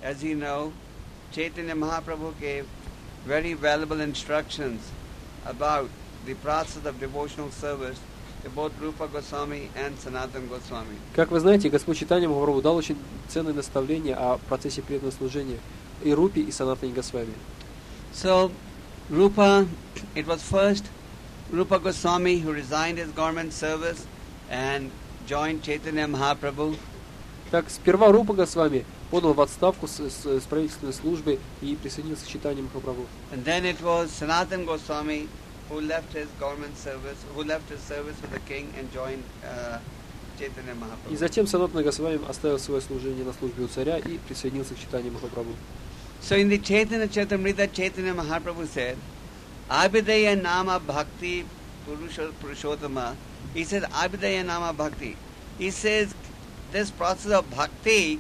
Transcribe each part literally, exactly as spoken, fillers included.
as you know, Chaitanya Mahaprabhu gave very valuable instructions about the process of devotional service to both Rupa Goswami and Sanatana Goswami. Как вы знаете, Господь Чайтанья Махапрабху дал очень ценное наставление о процессе преданного служения и Рупе, и Санатане Госвами. So, Rupa, it was first Rupa Goswami who resigned his government service and joined Chaitanya Mahaprabhu. Так, сперва Рупа Госвами подал в отставку с, с, с правительственной службы и присоединился к Чайтанье Махапрабху. And then it was Sanatana Goswami who left his government service, who left his service with the king and joined uh, Chaitanya Mahaprabhu. И затем Санатана Госвами оставил свое служение на службе у царя и присоединился к Чайтанье Махапрабху. So in the Chaitanya Charitamrita, Chaitanya Mahaprabhu said, Abhidaya Nama Bhakti Purushottama. He says, Abhidaya Nama Bhakti. He says, this process of bhakti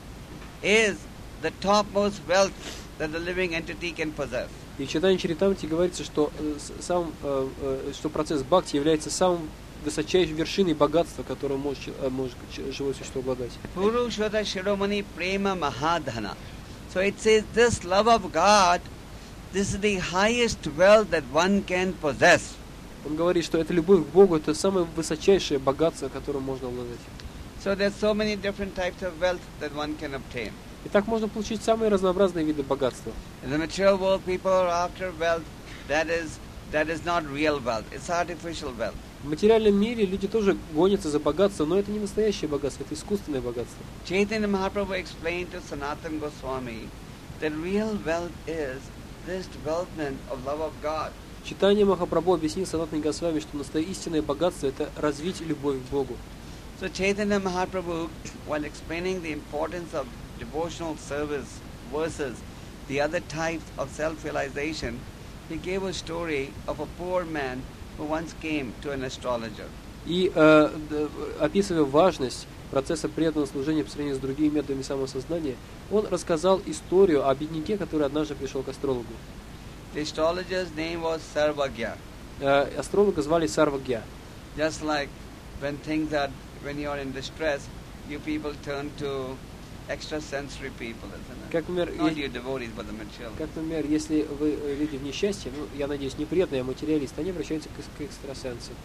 is the topmost wealth that the living entity can possess. И в Чайтанья Чаритамрите говорится, что, э, сам, э, э, что процесс бхакти является самым высочайшей вершиной богатства, которым может, может живое существо обладать. Purushotta Shiromani Prema Mahadhana. So it says this love of God, this is the highest wealth that one can possess. Он говорит, что эта любовь к Богу — это самое высочайшее богатство, которым можно обладать. So there's so many different types of wealth that one can obtain. И так можно получить самые разнообразные виды богатства. In the material world, people are after wealth that is that is not real wealth. It's artificial wealth. В материальном мире люди тоже гонятся за богатством, но это не настоящее богатство, это искусственное богатство. Chaitanya Mahaprabhu explained to Sanatana Goswami that real wealth is this development of love of God. Чайтанья Махапрабху объяснил Санатане Госвами, что настоящее истинное богатство — это развить любовь к Богу. So Chaitanya Mahaprabhu, while explaining the importance of devotional service versus the other types of self-realization, he gave a story of a poor man who once came to an astrologer. И э, описывая важность процесса преданного служения по сравнению с другими методами самосознания, он рассказал историю о бедняке, который однажды пришел к астрологу. The astrologer's name was Sarvagya. Э, астролога звали Сарвагья. Just like when things are, when you are in distress, you people turn to extrasensory people, isn't it? Как, например, Not you devotees, but the material. как, например, если вы люди в несчастье, ну, я надеюсь, не преданные, а материалисты, они обращаются к, к экстрасенсам.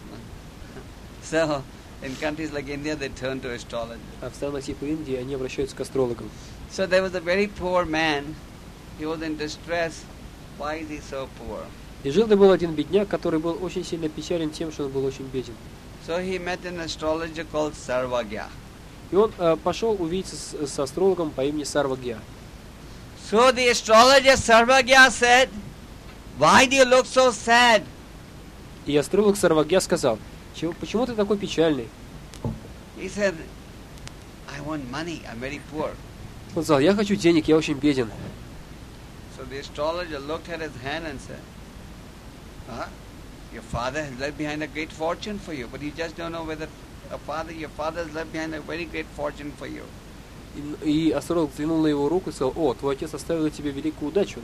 So, in countries like India, they turn to astrologers. А в странах типа Индии они обращаются к астрологам. So there was a very poor man. He was in distress. Why is he so poor? И жил-то был один бедняк, который был очень сильно печален тем, что он был очень беден. So he met an astrologer called Sarvagya. И он э, пошел увидеться с, с астрологом по имени Сарвагья. So the astrologer Sarvagya said, "Why do you look so sad?" И астролог Сарвагья сказал: Чего, почему ты такой печальный? He said, "I want money. I'm very poor." Он сказал: я хочу денег, я очень беден. So the astrologer looked at his hand and said, "Huh? Your father has left behind a great fortune for you, but you just don't know whether a father, your father has left behind a very great fortune for you." И, и астролог взглянул на его руку и сказал: о, твой отец оставил тебе великую удачу.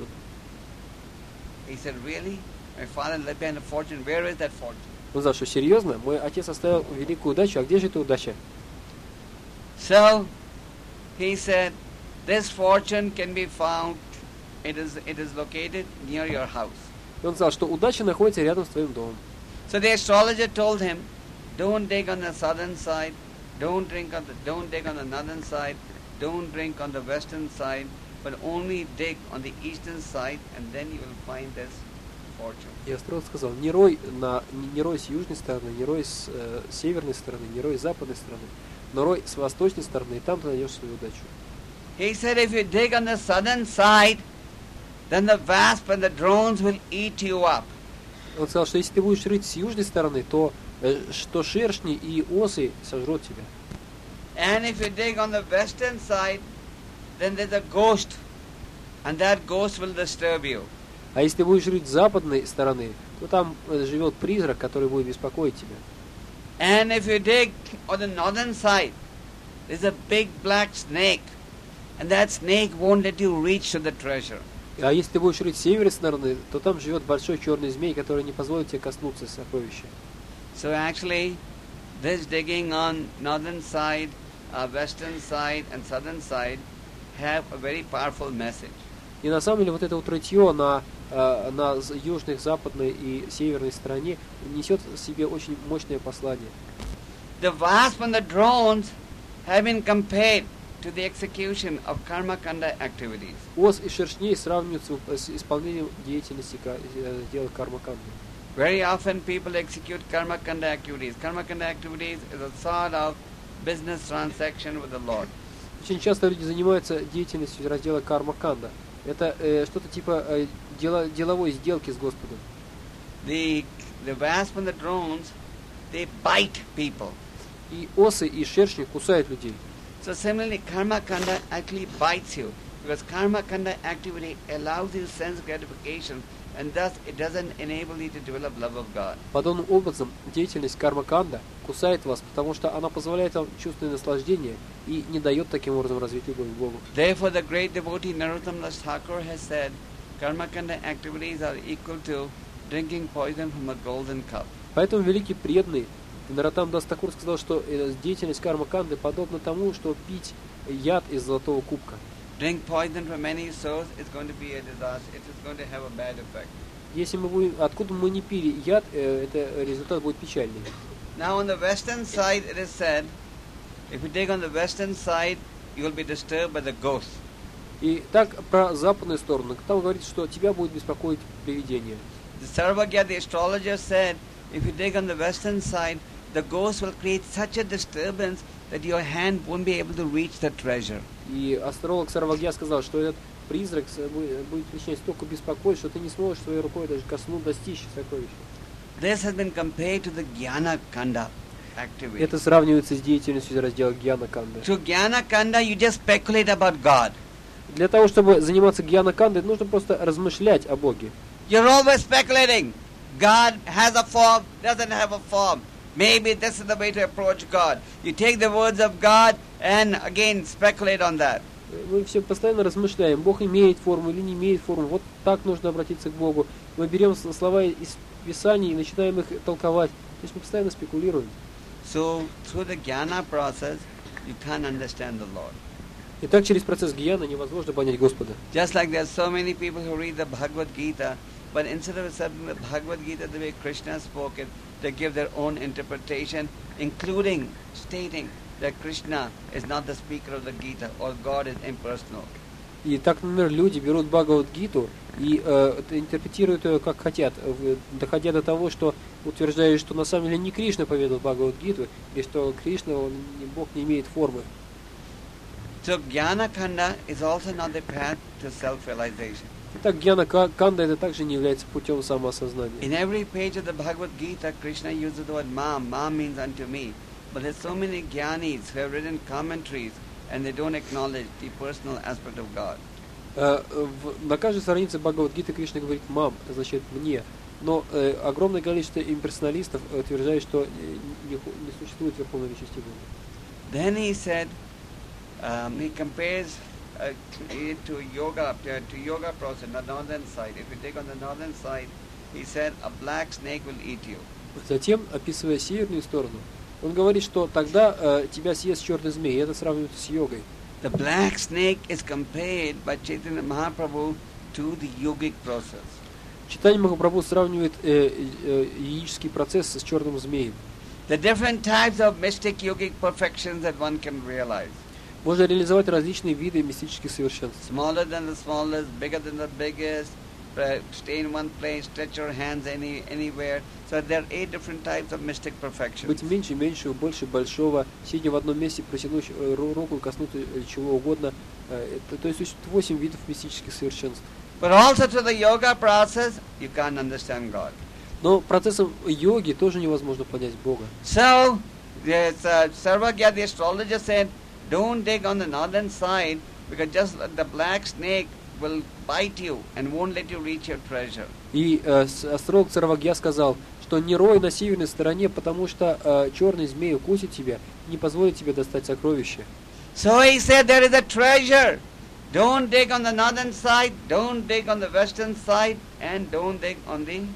He said, "Really? My father left behind a fortune. Where is that fortune?" Он сказал: что серьезно? Мой отец оставил великую удачу, а где же эта удача? So he said, "This fortune can be found. It is it is located near your house." И он сказал, что удача находится рядом с твоим домом. So the astrologer told him, "Don't dig on the southern side, don't drink on the don't dig on the northern side, don't drink on the western side, but only dig on the eastern side, and then you will find this fortune." И астролог сказал: не рой, на, не, не рой с южной стороны, не рой с э, северной стороны, не рой с западной стороны, но рой с восточной стороны, и там ты найдешь свою удачу. He said, "If you dig on the southern side, then the wasp and the drones will eat you up." Он сказал, что если ты будешь рыть с южной стороны, то э, что шершни и осы сожрут тебя. And if you dig on the western side, then there's a ghost, and that ghost will disturb you. А если ты будешь рыть с западной стороны, то там э, живет призрак, который будет беспокоить тебя. And if you dig on the northern side, there's a big black snake, and that snake won't let you reach to the treasure. А если ты будешь рыть с северной стороны, то там живет большой черный змей, который не позволит тебе коснуться сокровища. So actually, this digging on northern side, uh, western side, and southern side have a very powerful message. И на самом деле вот это вот рытье на, э, на з- южной, западной и северной стороне несет в себе очень мощное послание. The wasp and the drones have been compared to the execution of karma kanda activities. Ос и шершней сравниваются с исполнением деятельности ка- э, дела карма-канды. Very often people execute karma kanda activities. Karma kanda activities is a sort of business transaction with the Lord. Очень часто люди занимаются деятельностью раздела карма-канда. Это э, что-то типа э, дела, деловой сделки с Господом. The the wasp and the drones, they bite people. И осы и шершни кусают людей. So similarly, karma kanda actually bites you because karma kanda activity allows you sense gratification, and thus it doesn't enable you to develop love of God. Подобным образом деятельность карма-канда кусает вас, потому что она позволяет вам чувственное наслаждение и не дает таким образом развить любовь к Богу. Therefore, the great devotee Narottam Das Thakur has said, karma kanda activities are equal to drinking poison from a golden cup. Поэтому великий преданный Наротам Дас Такур сказал, что э, деятельность карма-канды подобна тому, что пить яд из золотого кубка. Drink poison from any source is going to be a disaster. It is going to have a bad effect. Если мы будем, откуда мы не пили яд, э, это результат будет печальный. Now on the western side it is said, if you take on the western side, you will be disturbed by the ghosts. И так про западную сторону, там говорится, что тебя будет беспокоить привидение. The Sarvagya, the astrologer, said, if you take on the western side, the ghost will create such a disturbance that your hand won't be able to reach the treasure. И астролог Сарвагья сказал, что этот призрак с- бу- будет причинять столько беспокойства, что ты не сможешь своей рукой даже коснуть, достичь сокровища. This has been compared to the Jnana Kanda activity. Это сравнивается с деятельностью раздела Гьяна Канды. Through Jnana Kanda, you just speculate about God. Для того, чтобы заниматься Гьяна Кандой, нужно просто размышлять о Боге. You're always speculating. God has a form, doesn't have a form. Maybe this is the way to approach God. You take the words of God and again speculate on that. Мы все постоянно размышляем, Бог имеет форму или не имеет форму, вот так нужно обратиться к Богу. Мы берем с- слова из Писаний и начинаем их толковать. То есть мы постоянно спекулируем. So, through the jnana process, you can't understand the Lord. И так через процесс Гьяна невозможно понять Господа. Just like there's so many people who read the Bhagavad Gita, but instead of accepting the Bhagavad Gita the way Krishna spoke it, they give their own interpretation, including stating that Krishna is not the speaker of the Gita or God is impersonal. И так, например, люди берут Бхагавад-гиту и э, это интерпретируют ее как хотят, в- доходя до того, что утверждают, что на самом деле не Кришна поведал Бхагавад-гиту, и что Кришна, он, не- Бог не имеет формы. So Jnana Kanda is also not the path to self-realization. Итак, Гьяна Ка- Канда это также не является путем самоосознания. In every page of the Bhagavad Gita, Krishna uses the word Mam. Mam means unto me. But there's so many Jnanis who have written commentaries and they don't acknowledge the personal aspect of God. Э, в- на каждой странице Бхагавад-гиты Кришна говорит «мам», это означает «мне». Но э, огромное количество имперсоналистов э, утверждает, что э, не, ху- не существует верховной личности Бога. Then he said, um, he compares uh, it to yoga, to, to yoga process, the northern side. If you take on the northern side, he said, a black snake will eat you. Затем, описывая северную сторону, он говорит, что тогда э, тебя съест черный змей, и это сравнивает с йогой. The black snake is compared by Chaitanya Mahaprabhu to the yogic process. Читание Махапрабху сравнивает э, э, яический процесс с черным змеем. The different types of mystic yogic perfections that one can realize. Можно реализовать различные виды мистических совершенств. Smaller than the smallest, bigger than the biggest, uh, stay in one place, stretch your hands any anywhere. So there are eight different types of mystic perfections. Быть меньше, меньшего, больше, большого, сидя в одном месте, протянуть э, ру- руку, коснуться э, чего угодно. Э, это- то есть существует восемь видов мистических совершенств. But also through the yoga process, you can't understand God. Но процессом йоги тоже невозможно понять Бога. So, yes, uh, Sarvagya, the astrologer, said, don't dig on the northern side because just the black snake will bite you and won't let you reach your treasure. И э, с- астролог Сарвагья сказал, что не рой на северной стороне, потому что э, черный змей укусит тебя, не позволит тебе достать сокровища. So he said, there is a treasure. Don't dig on the northern side, don't dig on the western side, and don't dig on the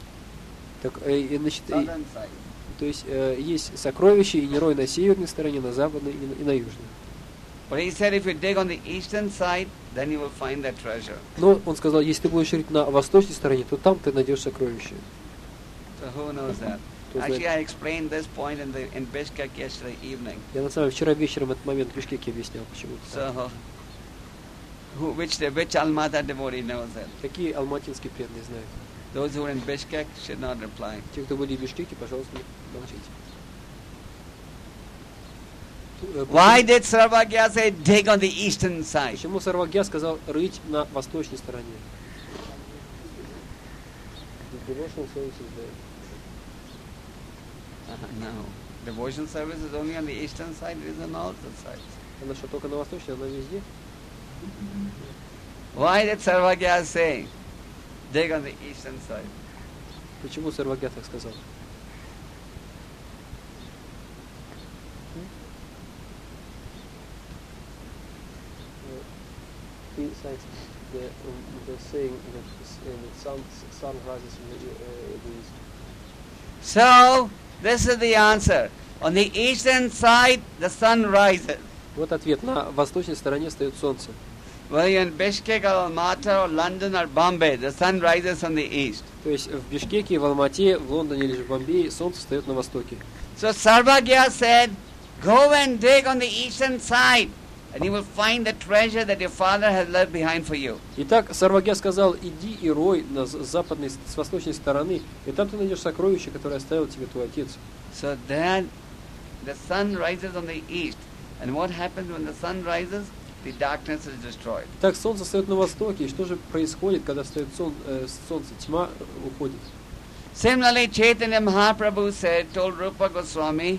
Так, э, и, значит, и- southern side. то есть э, есть сокровища, и не рой на северной стороне, на западной и на, и на южной. But he said, if you dig on the eastern side, then you will find that treasure. Но он сказал, если ты будешь рыть на восточной стороне, то там ты найдешь сокровище. So who knows that? Кто Actually, знает? I explained this point in the in Bishkek yesterday evening. Я на самом деле вчера вечером этот момент в Бишкеке объяснял почему-то. So, who, which which Almata devotee knows it? Какие алматинские преданные знают? Those who are in Bishkek should not reply. Те, кто были в Бишкеке, пожалуйста, молчите. Э, Why did Sarvagya say dig on the eastern side? Почему Сарвагья сказал рыть на восточной стороне? Devotional services there. Uh, no. Devotion service is only on the eastern side, it is on all the sides. Она что, только на восточной, она везде? Why did Sarvagya say dig on the eastern side? Почему Сарвагья так сказал? Besides the, um, the saying that the sun, sun rises in the, uh, the east. So, this is the answer. On the eastern side, the sun rises. Вот ответ. На восточной стороне встает солнце. Whether you're in Bishkek or Almaty or London or Bombay, the sun rises on the east. То есть в Бишкеке, в Алмате, в Лондоне или же в Бомбее солнце встает на востоке. So Sarvagya said, go and dig on the eastern side, and you will find the treasure that your father has left behind for you. Итак, Сарвагья сказал, иди и рой на с западной, с восточной стороны, и там ты найдешь сокровище, которое оставил тебе твой отец. So then the sun rises on the east. And what happens when the sun rises? The darkness is destroyed. Так, солнце встает на востоке, и что же происходит, когда встает сон, э, солнце? Тьма уходит. Similarly, Chaitanya Mahaprabhu said, told Rupa Goswami,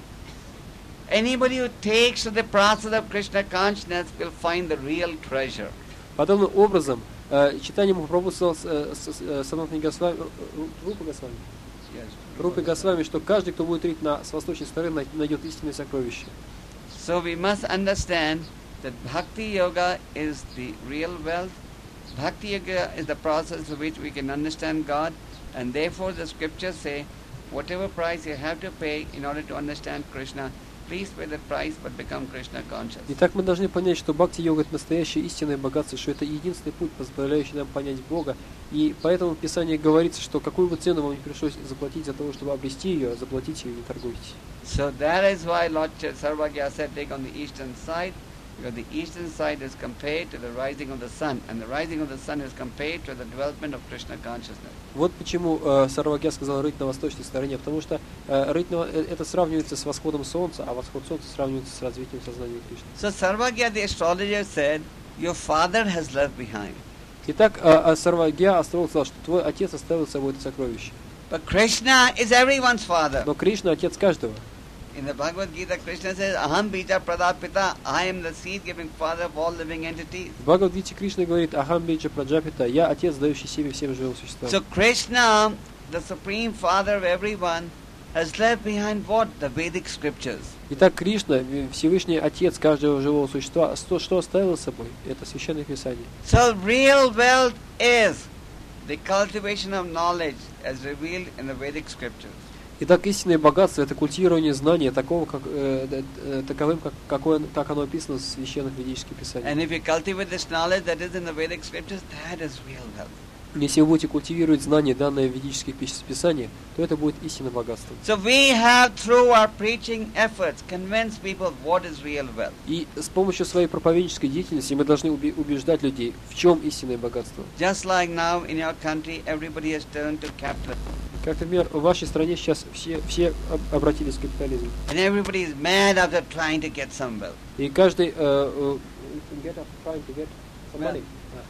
anybody who takes to the process of Krishna consciousness will find the real treasure. Подобным образом, э, читание Махапрабху сказал э, э, Санатани Госвами, Рупа Госвами, Yes. Рупа Госвами, что каждый, кто будет рыть на, с восточной стороны, найдет истинное сокровище. So we must understand that Bhakti Yoga is the real wealth. Bhakti Yoga is the process through which we can understand God, and therefore the scriptures say, whatever price you have to pay in order to understand Krishna, please pay that price but become Krishna conscious. Итак, мы должны понять, что бхакти-йога — это настоящее истинное богатство, что это единственный путь, позволяющий нам понять Бога. И поэтому в Писании говорится, что какую бы цену вам не пришлось заплатить за того, чтобы обрести ее, заплатите ее и не торгуйтесь. So that is why Lord Sarvagya said, take on the eastern side, because the eastern side is compared to the rising of the sun, and the rising of the sun is compared to the development of Krishna consciousness. Вот почему э, Сарвагья сказал рыть на восточной стороне, потому что э, рыть на, э, это сравнивается с восходом солнца, а восход солнца сравнивается с развитием сознания Кришны. So Sarvagya, the astrologer, said, your father has left behind. Итак, э, Сарвагья, астролог, сказал, что твой отец оставил с собой это сокровище. But Krishna is everyone's father. Но Кришна — отец каждого. In the Bhagavad Gita, Krishna says, Aham bija pradapita, I am the seed-giving father of all living entities. В Бхагавад-гите Кришна говорит: Ахам биджа праджапита, я отец, дающий семя всем живым существам. So Krishna, the supreme father of everyone, has left behind what? The Vedic scriptures. Итак, Кришна, Всевышний Отец каждого живого существа, что, что оставил с собой? Это Священное Писание. So real wealth is the cultivation of knowledge as revealed in the Vedic scriptures. Итак, истинное богатство — это культивирование знания такого, как, э, э, таковым, как, какое, как оно описано в священных ведических писаниях. And if you cultivate this knowledge that is in the Vedic scriptures, that is real wealth. Если вы будете культивировать знания, данные в ведических писаниях, то это будет истинным богатством. So we have, through our preaching efforts, convinced people what is real wealth. И с помощью своей проповеднической деятельности мы должны убеждать людей, в чем истинное богатство. Just like now in your country, everybody has turned to capitalism. Как, например, в вашей стране сейчас все, все обратились к капитализму. And everybody is mad after trying to get some wealth. И каждый uh, uh, get up, trying to get some money.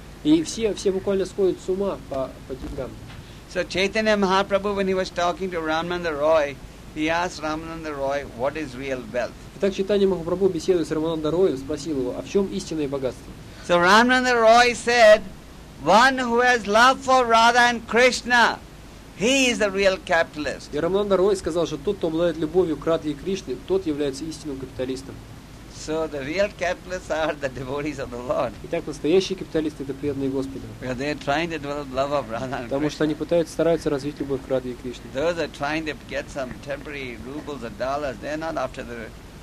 И все, все буквально сходят с ума по, по деньгам. So Chaitanya Mahaprabhu, when he was talking to Ramananda Roy, he asked Ramananda Roy, what is real wealth? Итак, Чайтанья Махапрабху, беседуя с Рамананда Роем, спросил его, а в чем истинное богатство? So Ramananda Roy said, one who has love for Radha and Krishna, he is the real capitalist. И Рамананда Рой сказал, что тот, кто обладает любовью к Радхе и Кришне, тот является истинным капиталистом. So the real capitalists are the devotees of the Lord. Итак, настоящие капиталисты — это преданные Господу. Because they are trying to develop love of Radha and Потому что Krishna. они пытаются, стараются развить любовь к Радхе и Кришне. Those are trying to get some temporary rubles or dollars. They are not after the,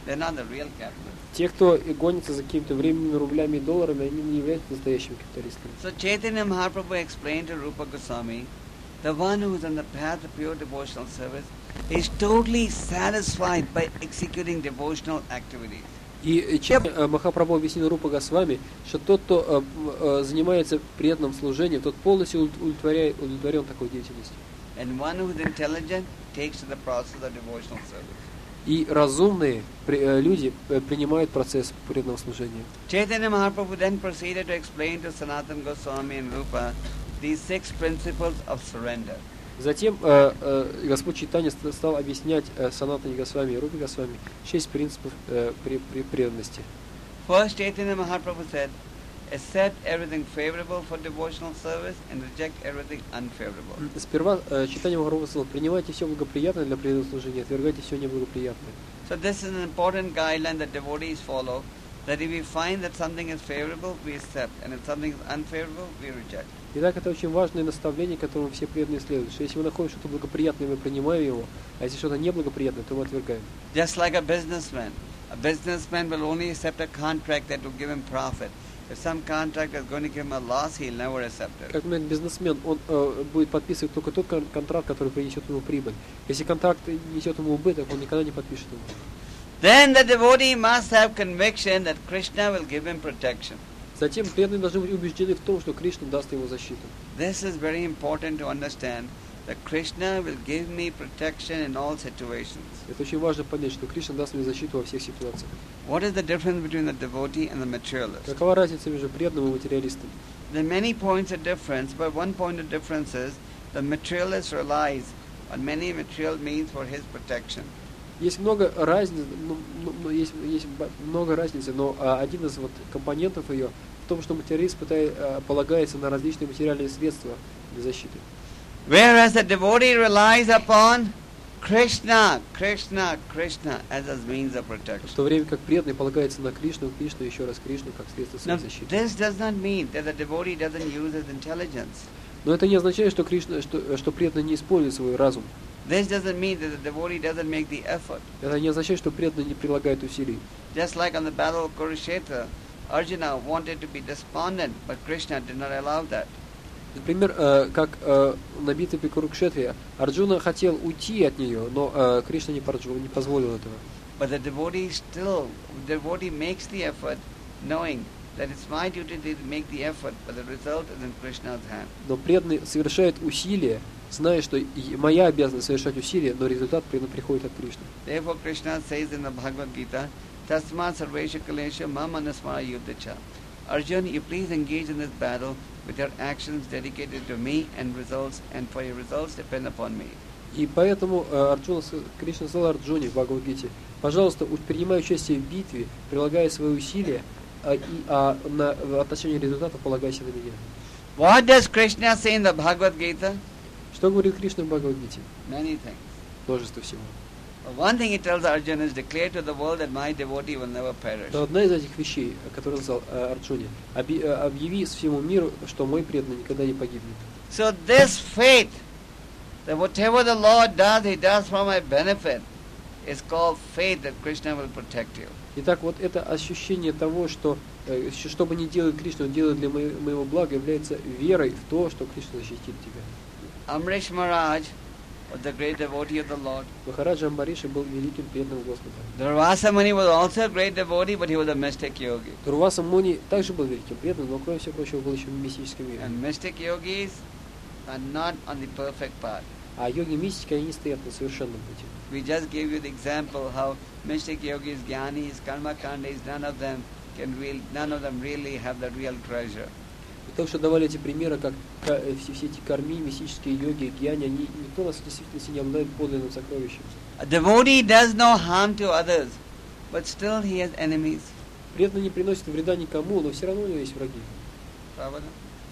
they're not the real capitalists. Те, кто гонится за какими-то временными рублями и долларами, они не являются настоящими капиталистами. So Chaitanya Mahaprabhu explained to Rupa Goswami, the one who is on the path of pure devotional service is totally satisfied by executing devotional activities. И Чайтанья Махапрабху объяснил Рупа Госвами, что тот, кто э, э, занимается преданным служением, тот полностью удовлетворяет, удовлетворен такой деятельностью. And one who is intelligent takes to the process of devotional service. И разумные при, э, люди э, принимают процесс преданного служения. Chaitanya Mahaprabhu then proceeded to explain to Sanatana Goswami and Rupa these six principles of surrender. Затем э, э, Господь Чайтанья стал объяснять э, Санатане Госвами и Рупе Госвами шесть принципов э, при, при преданности. First, Chaitanya Mahaprabhu said, accept everything favorable for devotional service and reject everything unfavorable. Сперва э, Чайтанья Махапрабху сказал, принимайте все благоприятное для преданного служения, отвергайте все неблагоприятное. So this is an important guideline that devotees follow, that if we find that something is favorable, we accept, and if something is unfavorable, we reject. Итак, это очень важное наставление, которому все преданные следуют, что если мы находим что-то благоприятное, мы принимаем его, а если что-то неблагоприятное, то мы отвергаем. Just like a businessman. A businessman will only accept a contract that will give him profit. If some contract is going to give him a loss, he'll never accept it. Как бизнесмен, он э, будет подписывать только тот кон- контракт, который принесет ему прибыль. Если контракт несет ему убыток, он никогда не подпишет его. Then the devotee must have conviction that Krishna will give him protection. Затем преданные должны быть убеждены в том, что Кришна даст ему защиту. This is very important to understand, that Krishna will give me protection in all situations. Это очень важно понять, что Кришна даст мне защиту во всех ситуациях. What is the difference between the devotee and the materialist? Какова разница между преданным и материалистом? There are many points of difference, but one point of difference is the materialist relies on many material means for his protection. Есть много разниц, ну, ну, есть, есть много разницы, но а, один из вот компонентов ее в том, что материалист пытает, а, полагается на различные материальные средства для защиты. Whereas the devotee relies upon Krishna, Krishna, Krishna as his means of protection. В то время как преданный полагается на Кришну, Кришну, еще раз Кришну, как средство Now, своей защиты. this does not mean that the devotee doesn't use his intelligence. Но это не означает, что Кришна, что, что преданный не использует свой разум. This doesn't mean that the devotee doesn't make the effort. Это не означает, что преданный не прилагает усилий. Just like on the battle of Kurukshetra, Arjuna wanted to be despondent, but Krishna did not allow that. Например, э, как э, на битве при Курукшетре, Арджуна хотел уйти от нее, но э, Кришна не, порджу, не позволил этого. But the devotee still, the devotee makes the effort, knowing that it's my duty to make the effort, but the result is in Krishna's hand. Но преданный совершает усилия, зная, что и моя обязанность совершать усилия, но результат приходит от Кришны. Therefore, Krishna says in the Bhagavad Gita, Tasmat sarvesha kalesha mamanasmara yuddhacha. Arjun, you please engage in this battle with your actions dedicated to me and results, and for your results depend upon me. И поэтому э, Арджуна, Кришна сказал Арджуне в Бхагавад-гите, пожалуйста, принимай участие в битве, прилагая свои усилия, а, и, а на, в отношении результата полагайся на меня. What does Krishna say in the Bhagavad Gita? Что говорит Кришна в Бхагавад-гите? Many things. Множество всего. One thing he tells Arjuna is declare to the world that my devotee will never perish. Это одна из этих вещей, которые он сказал э, Арджуне. Оби, э, объяви всему миру, что мой преданный никогда не погибнет. So this faith, that whatever the Lord does, he does for my benefit, is called faith that Krishna will protect you. Итак, вот это ощущение того, что э, что бы ни делает Кришна, он делает для моего, моего блага, является верой в то, что Кришна защитит тебя. Amrish Maharaj was the great devotee of the Lord. Махараджа Амбариши был великим преданным Господа. Durvasa Muni was also a great devotee, but he was a mystic yogi. Дурваса Муни также был великим преданным, но кроме всего прочего был еще мистическим йогом. And mystic yogis are not on the perfect path. А йоги-мистики, они не стоят на совершенном пути. We just gave you the example how mystic yogis, jnanis, karma kandis, none of them can real, none of them really have the real treasure. И только что давали эти примеры, как все, все эти карми, мистические йоги, гьяни, они никто нас в действительности не обладает подлинным сокровищем. A devotee does no harm to others, but still he has enemies. Преданный не приносит вреда никому, но все равно у него есть враги. Prabhupada.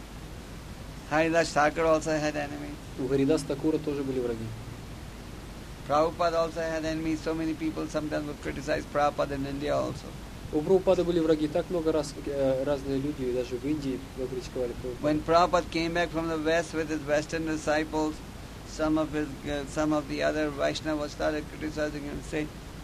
Haridas Thakur also had enemies. У Харидаса Такура тоже были враги. Prabhupada also had enemies. So many people sometimes would criticize Prabhupada in India also. У Прабхупады были враги так много раз, э, разные люди, и даже в Индии критиковали Прабхупаду. When Prabhupada came back from the West with his Western disciples, some of his, uh, some of the other Vaishnavas started criticizing him and saying,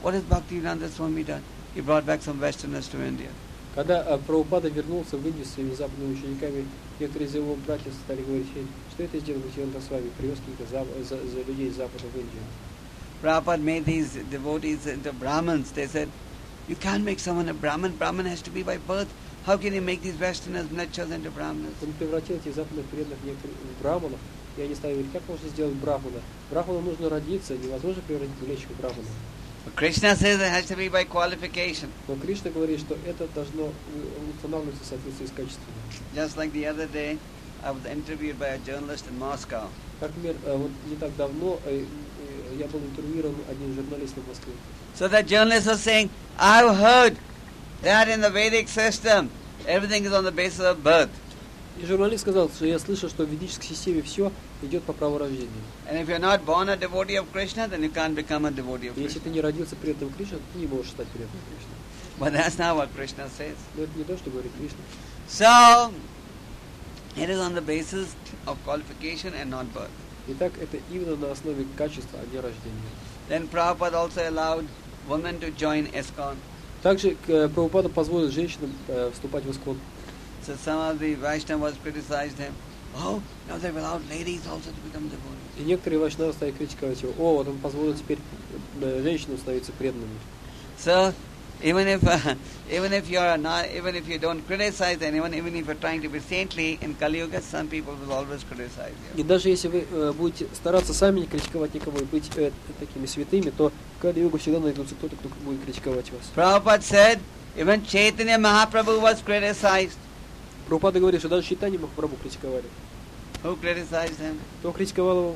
what has Bhaktivedanta Swami done? He brought back some Westerners to India. Когда э, Прабхупада вернулся в Индию с своими западными учениками, некоторые из его братьев стали говорить: «Эй, что это сделал Бхактивинода с вами, привез каких-то за, за, за людей из Запада в Индию». Prabhupada made these devotees into Brahmins. They said, you can't make someone a Brahmin. Brahmin has to be by birth. How can you make these Westerners, Mlecchas, into Brahmins? Он превратил этих западных преданных некоторых в браманов, и они стали говорить: как можно сделать брахмана? Брахману нужно родиться, невозможно превратить млечка в брахмана. But Krishna says it has to be by qualification. Но Кришна говорит, что это должно устанавливаться в соответствии с качеством. Just like the other day, I was interviewed by a journalist in Moscow. Как, например, вот не так давно я был интервьюирован одним журналистом в Москве. So that journalist was saying, I've heard that in the Vedic system, everything is on the basis of birth. И журналист сказал, что я слышал, что в ведической системе все идет по праву рождения. And if you're not born a devotee of Krishna, then you can't become a devotee of Если Krishna. ты не родился преданным Кришне, ты не можешь стать преданным Кришне. But that's not what Krishna says. Но это не то, что говорит Кришна. So, it is on the basis of qualification and not birth. Итак, это именно на основе качества, а не рождения. Then Prabhupada also allowed women to join ISKCON. Также Прабхупада позволил женщинам э, вступать в ИСККОН. So some of the Vaishnavas criticized him. Oh, now they've allowed ladies also to become devotees. И некоторые вайшнавы стали критиковать его. О, вот он позволил теперь э, женщинам становиться преданными. So, even if uh, even if you're not, even if you don't criticize anyone, even if you're trying to be saintly in Kali Yuga, some people will always criticize you. И даже если вы э, будете стараться сами не критиковать никого и быть э, такими святыми, то в Кали-югу всегда найдется кто-то, кто будет критиковать вас. Prabhupada said, even Chaitanya Mahaprabhu was criticized. Прабхупада говорит, что даже Чайтанью Махапрабху критиковали. Who criticized him? Кто критиковал его?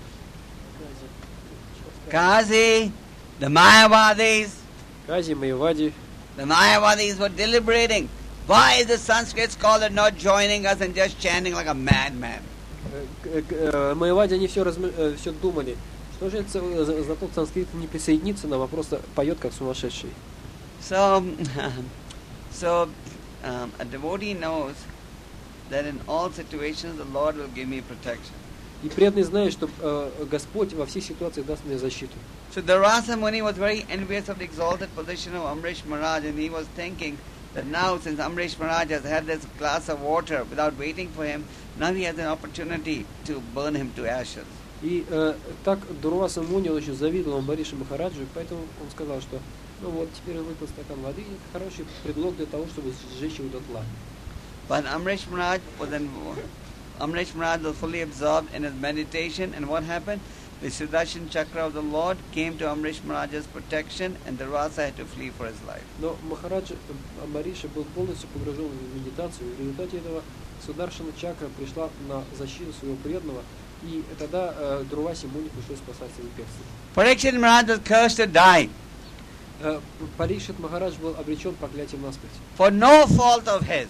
Kazi, the Mayavadis. Кази, Майявади. The Mayavadis were deliberating. Why is the Sanskrit scholar not joining us and just chanting like a madman? Майявади, они все, разм... все думали. Что же это за, за тот санскрит не присоединится нам, а просто поет как сумасшедший. So, so um, a devotee knows that in all situations the Lord will give me protection. И преданный знает, что э, Господь во всех ситуациях даст мне защиту. So Durvasa Muni was very envious of the exalted position of Amrish Maharaj, and he was thinking that now, since Amrish Maharaj has had this glass of water without waiting for him, now he has an opportunity to burn him to ashes. И э, так Дурваса Муни очень завидовал Амбарише Махараджу, и поэтому он сказал, что ну вот теперь он выпил стакан воды, и это хороший предлог для того, чтобы сжечь его дотла. But Amrish Maharaj was in, Amrish Maharaj was fully absorbed in his meditation, and what happened? The Sudarshan Chakra of the Lord came to Amrish Maharaj's protection, and Durvasa had to flee for his life. Но Махарадж Амбариша был полностью погружен в медитацию, и в результате этого Сударшана Чакра пришла на защиту своего преданного, и тогда э, Дурвасе Муни пришлось спасать свои бегство. Parikshit Maharaj was cursed to die. Э, Парикшит Махарадж был обречен проклятием насмерть. For no fault of his.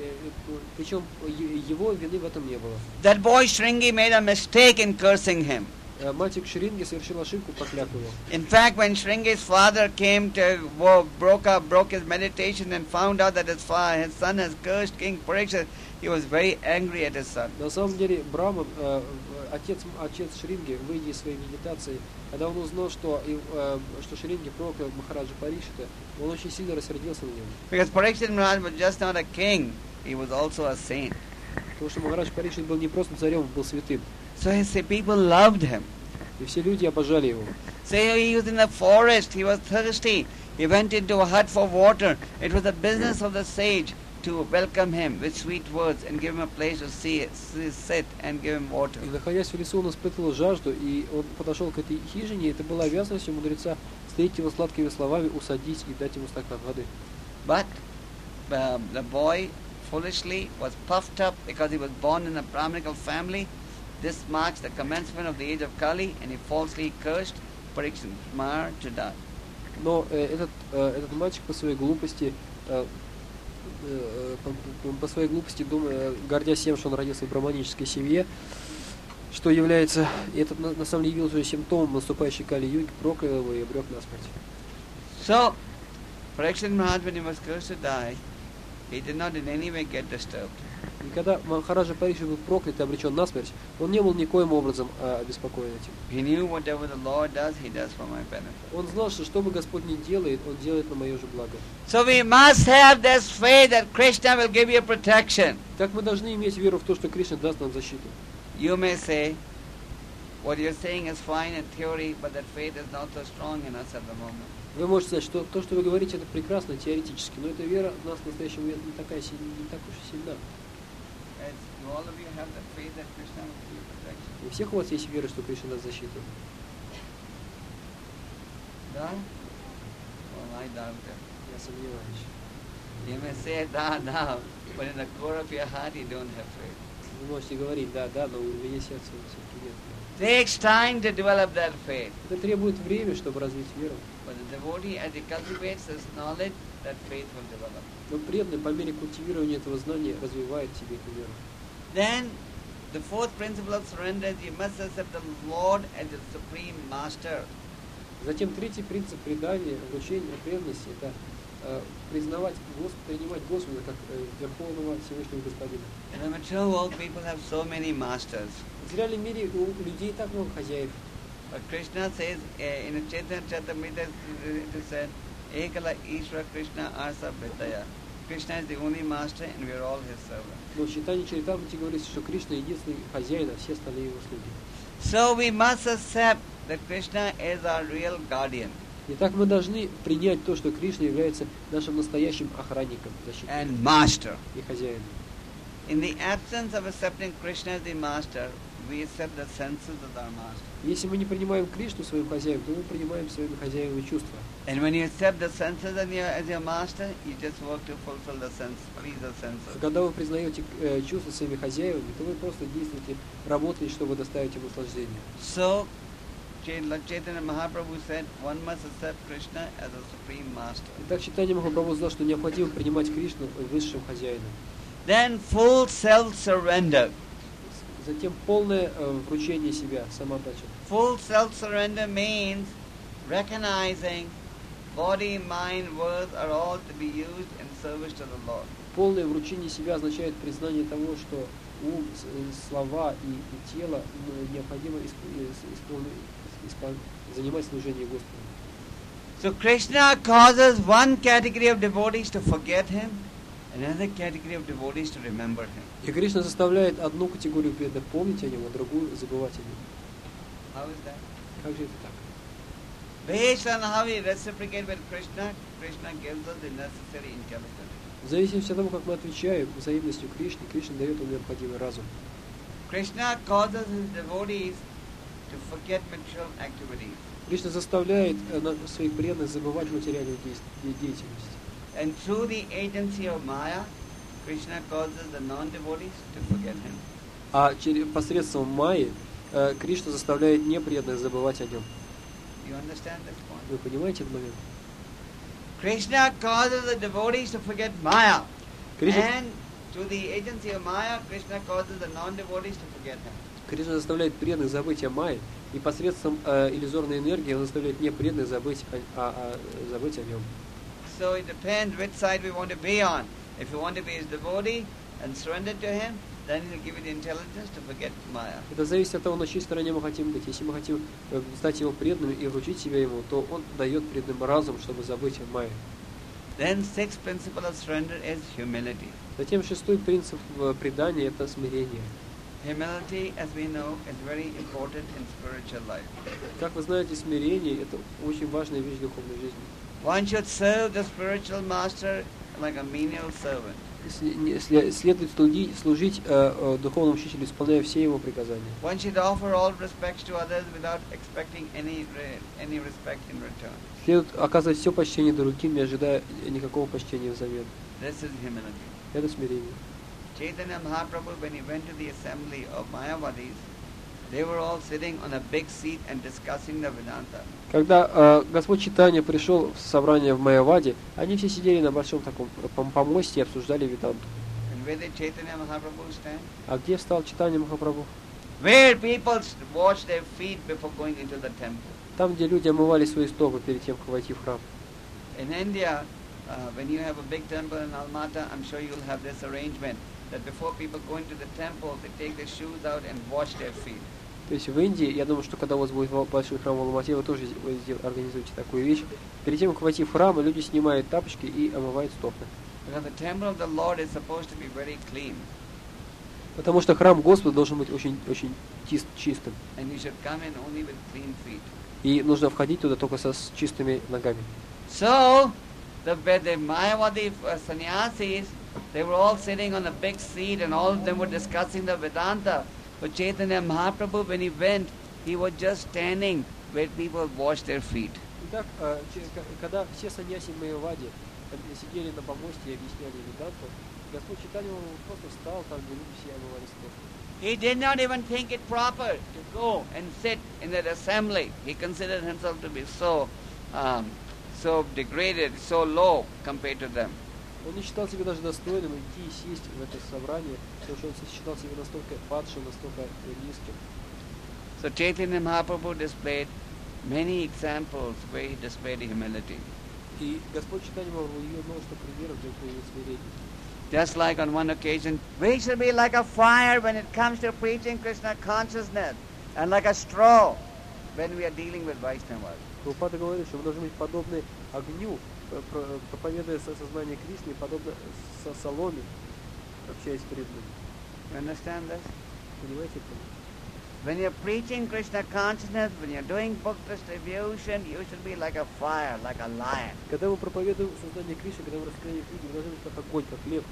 Причем его вины в этом не было. That boy Shringi made a mistake in cursing him. Мальчик Шринги совершил ошибку, прокляв его. In fact, when Shringi's father came to broke up, broke his meditation and found out that his father, his son has cursed King Parikshit, he was very angry at his son. На самом деле, Брахман, э, отец, отец Шринги, выйдя из своей медитации, когда он узнал, что, э, что Шринги проклял Махараджа Парикшита, он очень сильно рассердился на него. Because Parikshit Maharaj was just not a king, he was also a saint. Потому что Махарадж Парикшит был не просто царем, он был святым. So his people loved him. И все люди обожали его. So he was in the forest, he was thirsty. He went into a hut for water. It was the business of the sage to welcome him with sweet words and give him a place to see, sit and give him water. И находясь в лесу, он испытывал жажду, и он подошел к этой хижине, и это была обязанностью мудреца встретить его сладкими словами, усадить и дать ему стакан воды. But uh, the boy foolishly was puffed up because he was born in a Brahminical family. This marks the commencement of the age of Kali, and he falsely cursed Parikshit Maharaj to die. Но э, этот, э, этот мальчик по своей глупости, э, э, по, по своей глупости, думая, гордясь тем, что он родился в браманической семье, что является, и это на, на самом деле явился симптомом наступающей Кали-юги, проклял его и обрек на смерть. So, Parikshit Maharaj, when he was cursed to die, he did not in any way get disturbed. И когда Махараджа Парикшит был проклят и обречен на смерть, он не был никоим образом а, обеспокоен этим. He knew whatever the Lord does, he does for my benefit. Он знал, что что бы Господь ни делает, он делает на мое же благо. So we must have this faith that Krishna will give you protection. Так мы должны иметь веру в то, что Кришна даст нам защиту. You may say, what you're saying is fine in theory, but that faith is not so strong in us at the moment. Вы можете сказать, что то, что вы говорите, это прекрасно теоретически, но эта вера у нас в настоящем момент не такая сильна, не так уж и сильна. As all of you have the faith that Krishna will give you protection. У всех у вас есть вера, что Кришна даст защиту. Da? Well, I doubt it. Я сомневаюсь. You may say da, da, but in the core of your heart you don't have faith. Вы можете говорить, да, да, но у меня сердца все-таки нет. Takes time to develop that faith. Это требует времени, чтобы развить веру. But the devotee, as he cultivates this knowledge, that faith will develop. Но преданный по мере культивирования этого знания развивает в себе эту веру. Then, the fourth principle of surrender is you must accept the Lord as the supreme master. Затем третий принцип предания, вручения, преданности – это э, признавать, Госп... принимать Господа как э, Верховного Всевышнего Господина. In the material world, people have so many masters. В реальном мире у людей так много хозяев. But Krishna says uh, in Chaitanya Charitamrita, it is said, Ekala Ishvara Krishna Arsa Britaya. Krishna is the only master and we are all his servants. Но в читании Чаритамрити говорится, что Кришна единственный хозяин, а все остальные его слуги. So we must accept that Krishna is our real guardian. Итак, мы должны принять то, что Кришна является нашим настоящим охранником, защитником And master. и хозяином. In the absence of accepting Krishna as the master, we accept the senses as our master. Если мы не принимаем Кришну своим хозяином, то мы принимаем своими хозяевами чувства. And when you accept the senses as your, as your master, you just work to fulfill the sense, please the senses. Когда вы признаете э, чувства своими хозяевами, то вы просто действуете, работаете, чтобы доставить им наслаждение. So, Chaitanya Mahaprabhu said, one must accept Krishna as a supreme master. Итак, Чайтанья Махапрабху сказал, что необходимо принимать Кришну высшим хозяином. Then full self-surrender. Затем полное э, вручение себя, самоотдача. Full self-surrender means recognizing body, mind, words are all to be used in service to the Lord. Полное вручение себя означает признание того, что ум, слова и, и тело необходимо исполнить, исполнить, занимать служение Господу. So Krishna causes one category of devotees to forget him, another category of devotees to remember him. И Кришна заставляет одну категорию преданных помнить о нем, а другую забывать о нем. How is that? Как же это так? Based on how we reciprocate with Krishna, Krishna gives us the necessary intelligence. В зависимости от того, как мы отвечаем взаимностью Кришне, Кришна дает нам необходимый разум. Krishna causes his devotees to forget material activities. Кришна заставляет своих преданных забывать материальную деятельность. And through the agency of Maya, Krishna causes the non-devotees to forget him. А через, посредством Майи Кришна заставляет непреданных забывать о нем. You understand this point? Вы понимаете этот момент? Krishna causes the devotees to forget Maya. Krishna... And through the agency of Maya, Krishna causes the non-devotees to forget him. Кришна заставляет преданных забыть о Майе, и посредством э, иллюзорной энергии он заставляет непреданных забыть о, о, о, забыть о нем. So it depends which side we want to be on. If you want to be his devotee and surrender to him, then he'll give you the intelligence to forget Maya. Это зависит от того, на чьей стороне мы хотим быть. Если мы хотим э, стать его преданными и вручить себя ему, то он дает преданным разум, чтобы забыть о Майе. Then sixth principle of surrender is humility. Затем шестой принцип предания – это смирение. Humility, as we know, is very important in spiritual life. Как вы знаете, смирение – это очень важная вещь в духовной жизни. One should serve the spiritual master like a menial servant. Следует служить э, э, духовному учителю, исполняя все его приказания. One should offer all respects to others without expecting any any respect in return. Следует оказывать все почтение другим, не ожидая никакого почтения взамен. This is humility. Это смирение. Chaitanya Mahaprabhu, when he went to the assembly of Mayavadis, they were all sitting on a big seat and discussing the Vedanta. Когда э, Господь Чайтанья пришел в собрание в Майяваде, они все сидели на большом таком помосте и обсуждали Веданту. And where did Chaitanya Mahaprabhu stand? А где встал Чайтанья Махапрабху? Where people wash their feet before going into the temple. Там, где люди омывали свои стопы перед тем, как войти в храм. In India, Uh, when you have a big temple in Almata, I'm sure you'll have this arrangement that before people go into the temple, they take their shoes out and wash their feet. То есть в Индии, я думаю, что когда у вас будет большой храм в Алмате, вы тоже организуете такую вещь. Перед тем, как войти в храм, люди снимают тапочки и омывают стопы. Because the temple of the Lord is supposed to be very clean. Потому что храм Господа должен быть очень, очень чист, чистым. And you should come in only with clean feet. И нужно входить туда только со с чистыми ногами. So, the, the Mayavadi uh, sannyasis, they were all sitting on a big seat and all of them were discussing the Vedanta. But Chaitanya Mahaprabhu, when he went, he was just standing where people wash their feet. Итак, когда все саньяси Майявади сидели на помосте и объясняли Веданту, Господь Чайтанья просто встал там, где люди все омывали стопы. He did not even think it proper to go and sit in that assembly. He considered himself to be so, um, so degraded, so low compared to them. Он не считал себя даже достойным идти и сесть в это собрание, потому что он считал себя настолько падшим, настолько низким. So Chaitanya Mahaprabhu displayed many examples where he displayed humility. И Господь Чайтанья Махапрабху явил множество примеров, где он проявил смирение. Just like on one occasion, we should be like a fire when it comes to preaching Krishna consciousness, and like a straw when we are dealing with Vaishnavas. Прабхупада говорит, что мы должны быть подобны огню, проповедуя сознание Кришны, подобно соломе, общаясь с преданными. You understand this? Понимаете это? When you're preaching Krishna consciousness, when you're doing book distribution, you should be like a fire, like a lion. Когда мы проповедуем сознание Кришны, когда мы раскрываем книги, мы должны быть как огонь, как лев.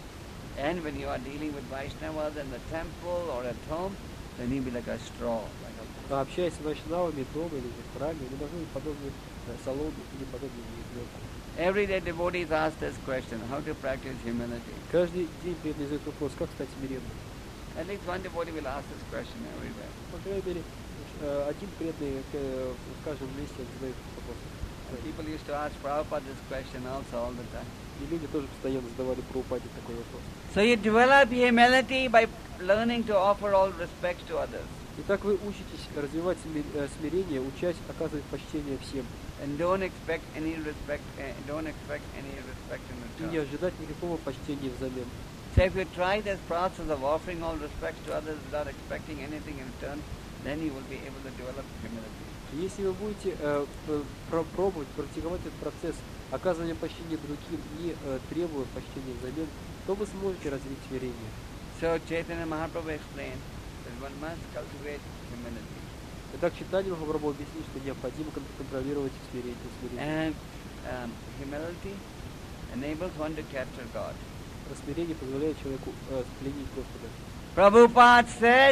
And when you are dealing with Vaishnavas in the temple or at home, then you be like a straw, like a... А общаясь с вайшнавами дома или в храме, мы должны быть подобны соломе или подобны льву. Every day devotees ask this question, how to practice humility. Каждый день преданные задают вопрос, как стать смиренным. At least one devotee will ask this question everywhere. По крайней мере, один преданный в каждом месте задает вопрос. People used to ask Prabhupada this question also all the time. И люди тоже постоянно задавали Прабхупаде такой вопрос. So you develop humility by learning to offer all respect to others. Итак, вы учитесь развивать смирение, учась оказывать почтение всем. And don't expect any respect. Uh, don't expect any respect in И не return. ожидать никакого почтения взамен. So if you try this process of offering all respect to others without expecting anything in return, then you will be able to develop humility. Если вы будете э, пробовать, практиковать этот процесс оказывания почтения другим, не э, требуя почтения взамен, то вы сможете развить смирение. So Chaitanya Mahaprabhu explained that one must cultivate humility. Итак, Чайтанья Махапрабху объяснил, что необходимо контролировать смирение. смирение. And um, humility enables one to capture God. Смирение позволяет человеку э, пленить Господа. Prabhupada said,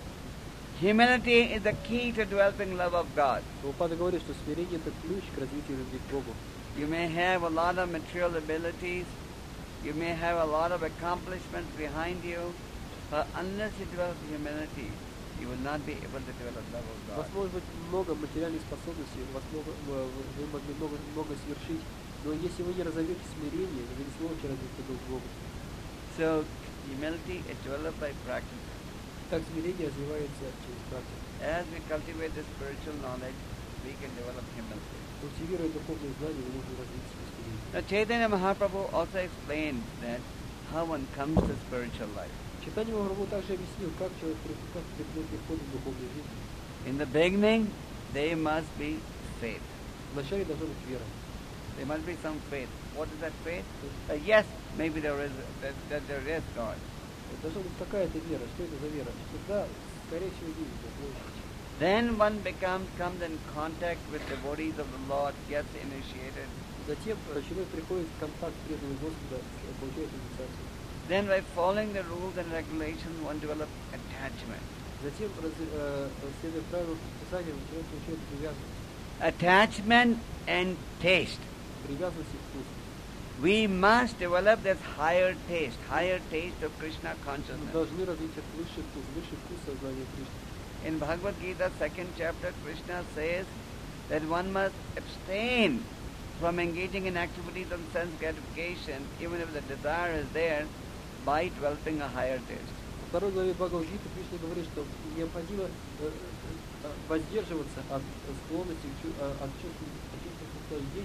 humility is the key to developing love of God. Прабхупада говорит, что смирение это ключ к развитию любви к Богу. You may have a lot of material abilities, you may have a lot of accomplishments behind you, but unless you develop humility, you will not be able to develop love of У вас God. может быть много материальных способностей, у вас много, вы могли много, много совершить, но если вы не разовьете смирение, вы не сможете развить любовь к Богу. So humility is developed by practice. Так смирение развивается через практику. As we cultivate the spiritual knowledge, we can develop humility. Культивируя духовные знания, вы можете развить себе смирение. Now Chaitanya Mahaprabhu also explained that how one comes to spiritual life. Чайтанья Махапрабху также объяснил, как человек как приходит в духовную жизнь. In the beginning, there must be faith. Вначале должна быть вера. There must be some faith. What is that faith? Uh, yes, maybe there is that, that there is God. Должна быть какая-то вера. Что это за вера? Что да, скорее всего, есть Бог. Then one becomes comes in contact with devotees of the Lord, gets initiated. Затем человек приходит в контакт с преданным Господа, получает инициацию. Then by following the rules and regulations, one develops attachment. Затем, следуя правилам Писания, человек получает привязанность. Attachment and taste. Привязанность и вкус. We must develop this higher taste, higher taste of Krishna Мы consciousness. должны развить этот высший вкус, высший вкус сознания Кришны. In Bhagavad Gita, second chapter, Krishna says that one must abstain from engaging in activities of sense gratification, even if the desire is there, by developing a higher taste. Во второй главе Бхагавад-гиты Кришна говорит, что необходимо воздерживаться от склонности, от чувственных наслаждений,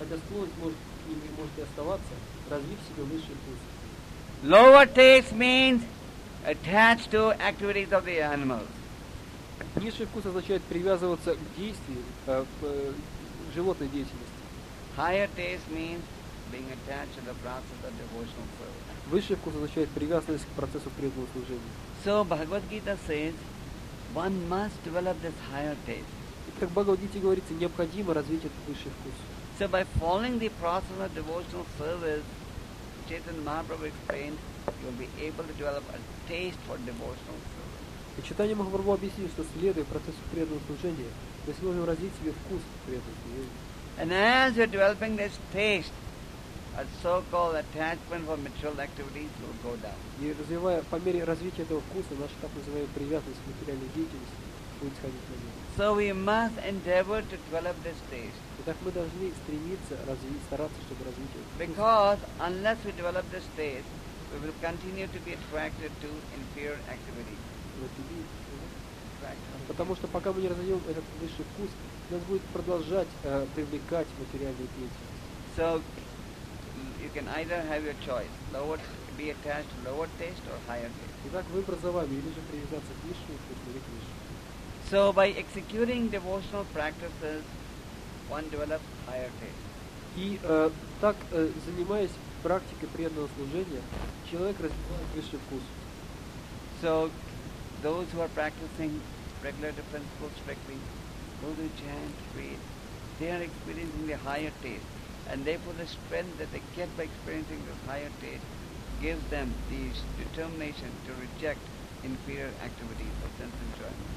хотя склонность может и не может и оставаться, развив в себе высший вкус. Lower taste means attached to activities of the animals. Низший вкус означает привязываться к действию, э, к э, животной деятельности. Higher taste means being attached to the process of devotional service. Высший вкус означает привязанность к процессу преданного служения. So Bhagavad Gita says one must develop this higher taste. И как в Бхагавад-гите говорится, необходимо развить этот высший вкус. So by following the process of devotional service, Chaitanya Mahaprabhu explained, you will be able to develop a taste for devotional service. И Чайтанья Махапрабху объяснил, что следуя процессу преданного служения, мы сможем развить в себе вкус к преданному служению. And as you're developing this taste, a so-called attachment for material activities will go down. И развивая, по мере развития этого вкуса, наша так называемая привязанность к материальной деятельности будет сходить на нет. So we must endeavor to develop this taste. Итак, мы должны стремиться развить, стараться, чтобы развить этот вкус. Because unless we develop this taste, we will continue to be attracted to inferior activities. Потому что пока мы не развьем этот высший вкус, нас будет продолжать э, привлекать материальную деятельность. So you can either have your choice, lower, be attached to lower taste or higher taste. Итак, выбор за вами, или же привязаться к высшему вкусу, или к высшему. So by executing devotional practices, one develops higher taste. И э, так, э, занимаясь практикой преданного служения, человек развивает высший вкус. So those who are practicing regulative principles strictly, those who chant, read, they are experiencing the higher taste. And therefore the strength that they get by experiencing this higher taste gives them the determination to reject inferior activities of sense enjoyment.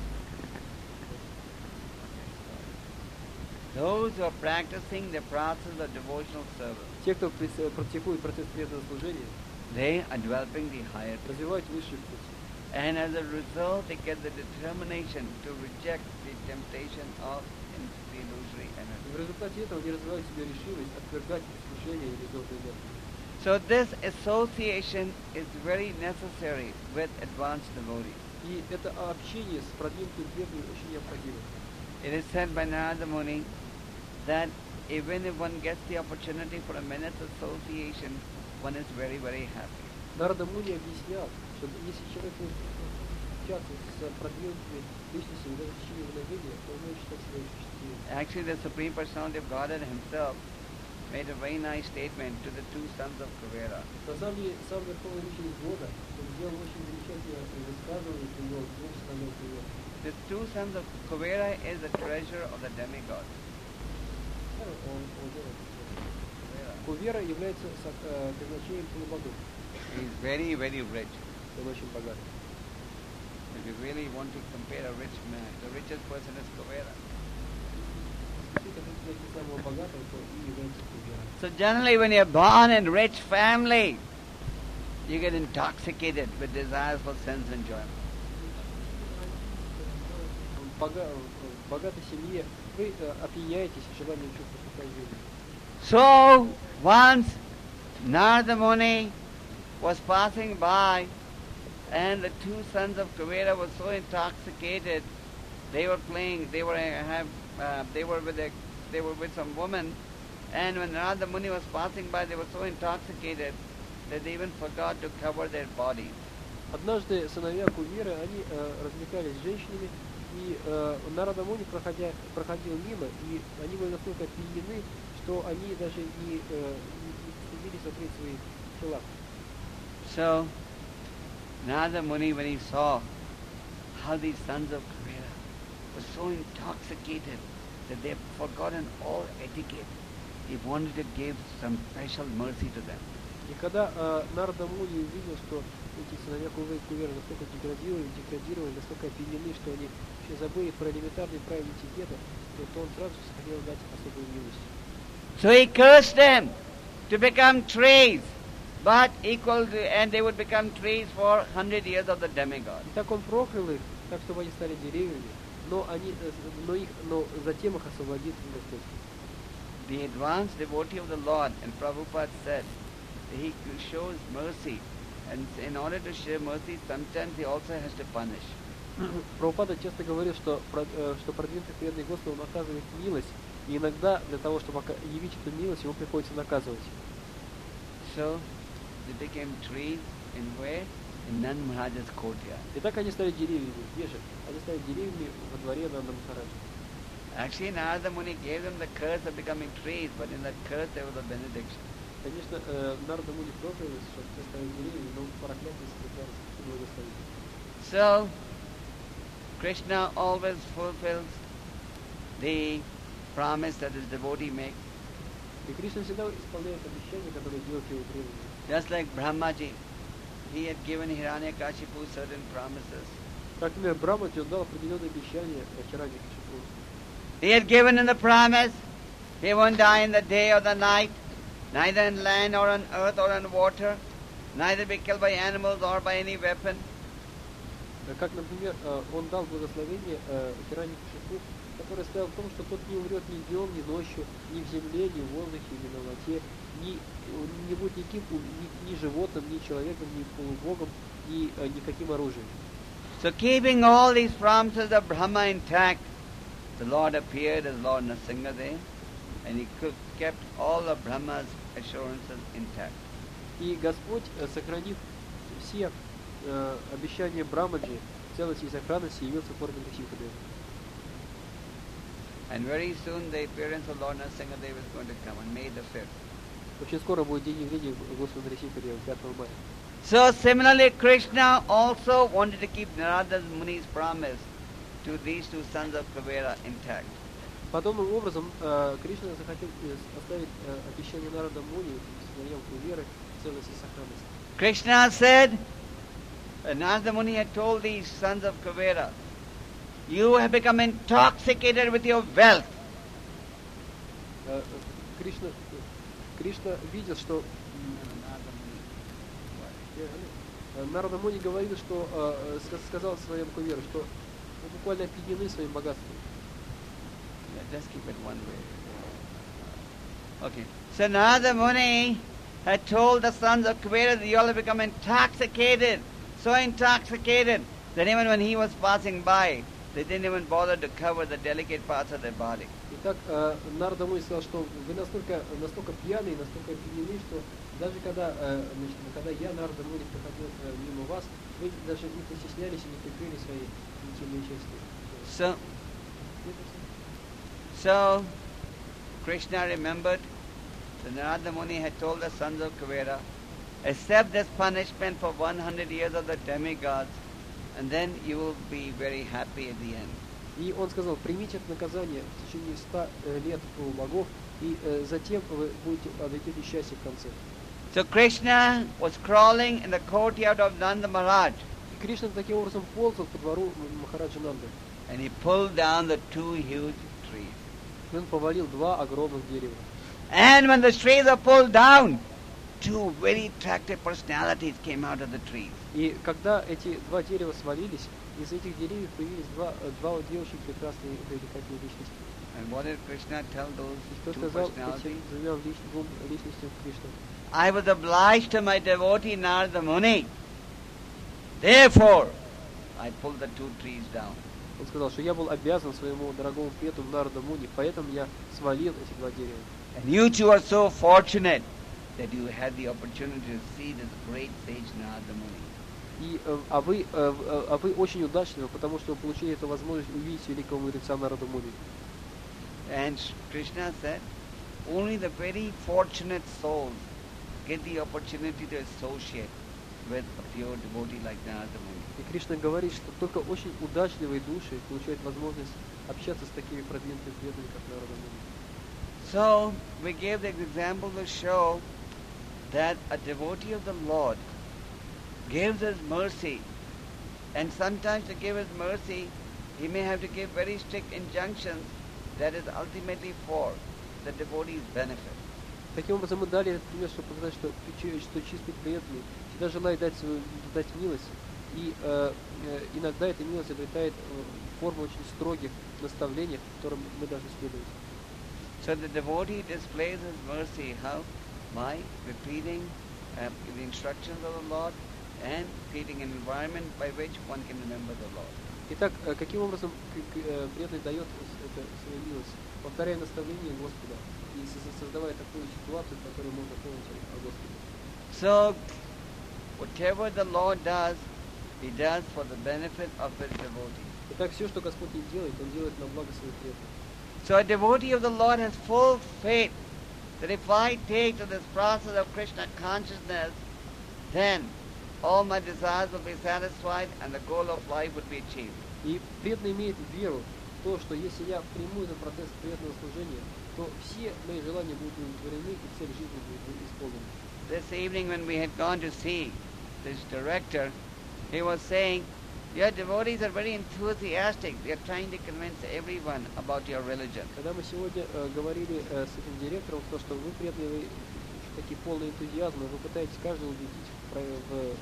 Those who are practicing the process of devotional service, Те, кто практикует процесс преданного служения, they are developing the higher taste. развивают высший вкус. And as a result, they get the determination to reject the temptation of the illusory И energy. в результате этого они развивают в себе решимость отвергать служение или иллюзорной энергии. So this association is very necessary with advanced devotees. И это общение с продвинутым преданным очень необходимо. It is said by Narada Muni that even if one gets the opportunity for a minute's association, one is very, very happy. Нарада Муни объяснял, что если человек может общаться с продвинутыми личностями даже в течение мгновения, то он может считать себя очень счастливым. Actually, the Supreme Personality of Godhead himself made a very nice statement to the two sons of Kuvera. На самом деле, сам Верховный Личность Бога, он сделал очень замечательное высказывание про него двух сыновей Кувера. The two sons of Kuvera is the treasure of the demigod. Он, он делает это. Кувера является э, предназначением полубогов. He is very, very rich. Он очень богат. If you really want to compare a rich man, the richest person is Kuvera. So generally when you're born in a rich family, you get intoxicated with desires for sense enjoyment. В богатой семье вы опьяняетесь желанием чувствовать наслаждение. So once Narada Muni was passing by, and the two sons of Kuvera were so intoxicated, they were playing, they were uh, have, uh, they were with a, they were with some woman, and when Narada Muni was passing by, they were so intoxicated that they even forgot to cover their bodies. Однажды сыновья Кувера, они э, развлекались с женщинами, и э, Нарада Муни, проходя, проходил мимо, и они были настолько опьянены, что они даже не, э, не стыдились закрыть свои тела. So, Narada Muni, when he saw how these sons of Kuvera were so intoxicated that they had forgotten all etiquette, he wanted to give some special mercy to them. И когда э, Нарада Муни увидел, что эти сыновья Кувера настолько деградировали, деградировали, настолько опьянены, что они все забыли про элементарные правила этикета, то, то он сразу хотел дать особую милость. So he cursed them to become trees, but equal to, and they would become trees for hundred years of the demigod. И так он проклял их, так чтобы они стали деревьями, но они, но их, но затем их освободит Господь. The advanced devotee of the Lord, and Prabhupada said, he shows mercy, and in order to show mercy, sometimes he also has to punish. Прабхупада часто говорил, что, что продвинутый преданный Господу он оказывает милость, И иногда для того, чтобы ока- явить эту милость, его приходится наказывать. So they became trees in where? In Nand Maharaj's courtyard. И так они стали деревьями. Где же? Они стали деревьями во дворе Нанда Махараджа. Actually, Narada Muni gave them the curse of becoming trees, but in that curse there was a benediction. Конечно, э, Нарада Муни проклял, чтобы те стали деревьями, но проклятие сопряжалось с благословением. So, Krishna always fulfills the promise that his devotee makes. И Кришна всегда исполняет обещания, которые делают его преданные. Just like Brahmaji, he had given Hiranyakashipu certain promises. Как, например, Брамаджи, он дал определенные обещания Хираньякашипу. He had given in the promise, he won't die in the day or the night, neither in land or on earth or on water, neither be killed by animals or by any weapon. Как, например, э, он дал благословение э, Хираньякашипу, который стоял в том, что тот не умрет ни днем, ни ночью, ни в земле, ни в воздухе, ни на воде, ни, не будет никаким, ни, ни животным, ни человеком, ни полубогом, ни э, никаким оружием. So keeping all these promises of Brahma intact, the Lord appeared as Lord Nrsimha there, and he kept all of Brahma's assurances intact. И Господь, э, сохранив все э, обещания Брамаджи, в целости и сохранности, явился в форме Нрсимхадева. And very soon the appearance of Lord Nrsimhadev is going to come on May the fifth. Очень скоро будет день явления Господа Нрсимхадева, пятого мая. So similarly, Krishna also wanted to keep Narada Muni's promise to these two sons of Kavera intact. Подобным образом, э, Кришна захотел э, оставить э, обещание Нарада Муни, сыновьям Куверы, в целости и сохранности. Krishna said, uh, Narada Muni had told these sons of Kavera, you have become intoxicated with your wealth. Э, э, Кришна, э, Кришна видел, что э, Нарада Муни говорил, что э, э, сказал своим Куверу, что мы буквально опьянены своим богатством. Yeah, just keep it one way. Okay. So Narada Muni had told the sons of Kavera that you all have become intoxicated, so intoxicated that even when he was passing by, they didn't even bother to cover the delicate parts of their body. Итак, э, Нарада Муни сказал, что вы настолько, настолько пьяны, настолько опьянены, что даже когда, э, значит, когда я, Нарада Муни, проходил э, мимо вас, вы даже не постеснялись и не прикрыли свои интимные части. So, so Krishna remembered that Narada Muni had told the sons of Kavera, accept this punishment for one hundred years of the demigods, and then you will be very happy at the end. И он сказал, примите это наказание в течение ста лет у богов, и э, затем вы будете обретете счастье в конце. So Krishna was crawling in the courtyard of Nanda Maharaj, И Кришна таким образом ползал по двору Махараджа Нанды. and he pulled down the two huge trees. И он повалил два огромных дерева. And when the trees were pulled down, two very attractive personalities came out of the trees. И когда эти два дерева свалились, из этих деревьев появились два, э, два вот очень прекрасные привлекательные личности. And what did Krishna tell those И что two сказал personalities? этим двумя лич- двум личностям Кришна? I was obliged to my devotee Narada Muni. Therefore, I pulled the two trees down. Он сказал, что я был обязан своему дорогому преданному Нарада Муни, поэтому я свалил эти два дерева. And you two are so fortunate that you had the opportunity to see this great sage Narada Muni. И, э, а, вы, э, э, а вы очень удачливы, потому что вы получили эту возможность увидеть великого мудреца Нарада Муни. And Krishna said, only the very fortunate souls get the opportunity to associate with a pure devotee like Narada Muni. И Кришна говорит, что только очень удачливые души получают возможность общаться с такими продвинутыми преданными, как Нарада Муни. So, we gave the example to show that a devotee of the Lord gives us mercy, and sometimes to give us mercy, he may have to give very strict injunctions that is ultimately for the devotee's benefit. Таким образом, мы дали этот пример, чтобы показать, что, что чистый преданный всегда желает дать, свою, дать милость, и э, э, иногда эта милость обретает э, форму очень строгих наставлений, которым мы должны следовать. So the devotee displays his mercy how? By repeating uh, the instructions of the Lord and creating an environment by which one can remember the Lord. Итак, э, каким образом к- к- э, преданный дает с- это, свою милость? Повторяя наставление Господа и со- создавая такую ситуацию, в которой можно помнить о о Господе. So, whatever the Lord does, He does for the benefit of His devotee. Итак, все, что Господь не делает, Он делает на благо своих преданных. So a devotee of the Lord has full faith that if I take to this process of Krishna consciousness, then all my desires will be satisfied and the goal of life would be achieved. И преданный имеет веру в то, что если я приму этот процесс преданного служения, то все мои желания будут удовлетворены и цель жизни будет исполнена. This evening when we had gone to see this director, he was saying, your devotees are very enthusiastic. They are trying to convince everyone about your religion. Когда мы сегодня э, говорили э, с этим директором, то, что вы преданные, вы такие полные энтузиазма, вы пытаетесь каждого убедить в, в,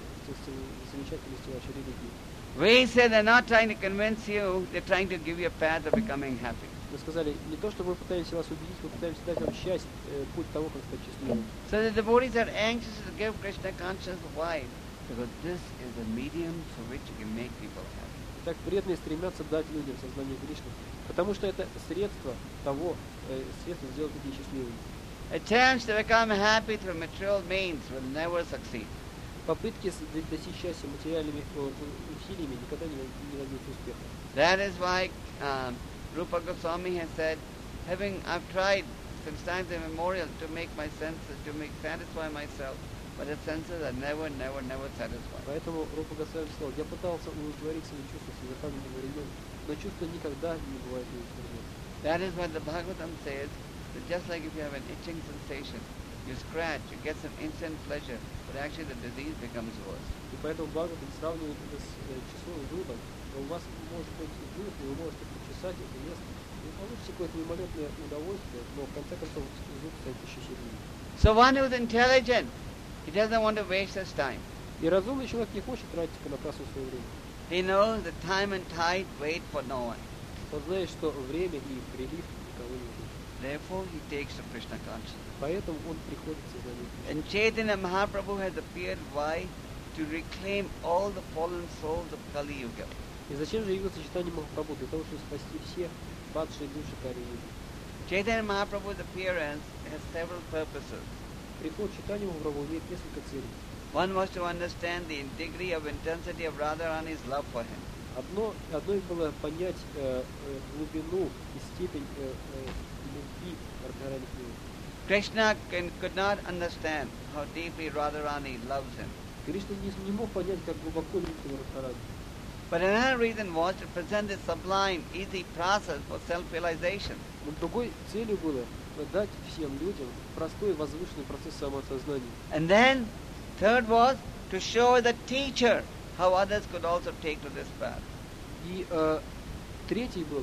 в замечательности вашей религии. We said they're not trying to convince you, they're trying to give you a path of becoming happy. Мы сказали, не то, что мы пытаемся вас убедить, мы пытаемся дать вам счастье, э, путь того, как стать счастливым. So the devotees are anxious to give Krishna consciousness. Why? Because this is the medium through which you can make people happy. Итак, преданные стремятся дать людям сознание Кришны, потому что это средство того, э, средство сделать людей счастливыми. Attempts to become happy through material means will never succeed. Попытки с- д- достичь счастья материальными э, усилиями никогда не, не добьются успеха. That is why um, Rupa Goswami has said, having I've tried since times immemorial to make my senses, to make satisfy myself, but the senses are never, never, never satisfied. Поэтому Рупа Госвами сказал, я пытался удовлетворить свои чувства с незапамятных времен, но чувства никогда не бывают удовлетворены. That is what the Bhagavatam says, that just like if you have an itching sensation, you scratch, you get some instant pleasure, but actually the disease becomes worse. И поэтому Бхагаватам сравнивает это с э, часовым зудом. У вас может быть зуд, и вы можете почесать это место, и получите какое-то мимолетное удовольствие, но в конце концов зуд станет еще сильнее. So one who is intelligent, he doesn't want to waste his time. И разумный человек не хочет тратить понапрасну свое время. He knows that time and tide wait for no one. Он знает, что время и прилив никого не ждут. Therefore he takes to Krishna consciousness. Поэтому он приходит в сознание Кришны. And Chaitanya Mahaprabhu has appeared, why? To reclaim all the fallen souls of Kali Yuga. И зачем же явился Чайтанья Махапрабху? Для того, чтобы спасти все падшие души Кали-юги. Chaitanya Mahaprabhu's appearance has several purposes. Приход Чайтаньи Махапрабху имеет несколько целей. One was to understand the degree of intensity of Radharani's love for him. Одно, одно из было понять э, э, глубину и степень э, э, любви Радхарани к нему. Krishna can, could not understand how deeply Radharani loves him. Кришна не, не мог понять, как глубоко любит его Радхарани. But another reason was to present this sublime, easy process for self-realization. Но другой целью было дать всем людям простой возвышенный процесс самоосознания. And then, third was to show the teacher how others could also take to this path. И э, третий было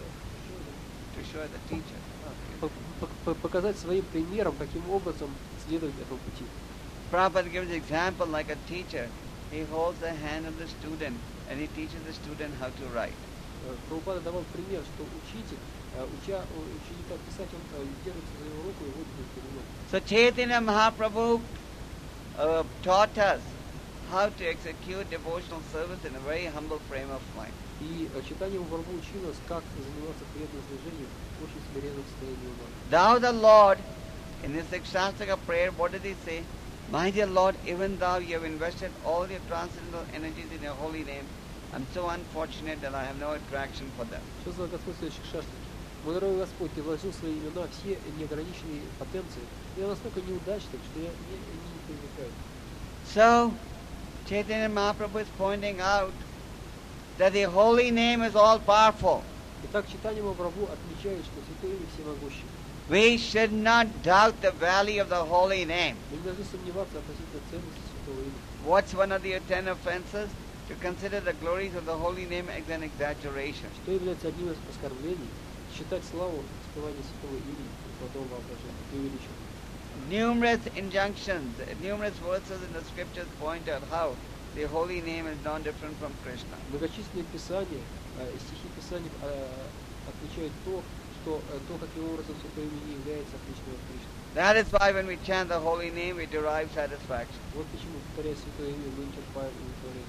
To show the teacher. по- по- по- показать своим примером, каким образом следовать этому пути. Prabhupada gives an example like a teacher. He holds the hand of the student and he teaches the student how to write. Э, Прабхупада давал пример, что учитель, э, уча у- ученика писать, он э, держится за его руку и водит его вперед. So Chaitanya Mahaprabhu uh, taught us how to execute devotional service in a very humble frame of mind. И э, Чайтанья Махапрабху учил нас, как заниматься преданным служением в очень смиренном состоянии ума. Thou the Lord, in this Shastra prayer, what did he say? My dear Lord, even thou you have invested all your transcendental energies in your holy name. I'm so unfortunate that I have no attraction for them. Что за Господь следующих шашлики? Мой дорогой Господь, Ты вложил в свои имена все неограниченные потенции. Я настолько неудачник, что я не, не привлекаю. So, Chaitanya Mahaprabhu is pointing out that the holy name is all powerful. Итак, Чайтанья Махапрабху отмечает, что Святое Имя всемогущее. We should not doubt the value of the holy name. Мы не должны сомневаться относительно ценности Святого Имени. What's one of the ten offenses? To consider the glories of the holy name as an exaggeration. Что является одним из оскорблений? Считать славу воспевания Святого Имени плодом воображения, преувеличиванием. Numerous injunctions, numerous verses in the scriptures point out how the holy name is not different from Krishna. Многочисленные писания, э, стихи Писаний э, отмечают то, что э, то, каким образом Святое Имя не является отличным от Кришны. That is why when we chant the holy name, we derive satisfaction. Вот почему, повторяя Святое Имя, мы черпаем удовлетворение.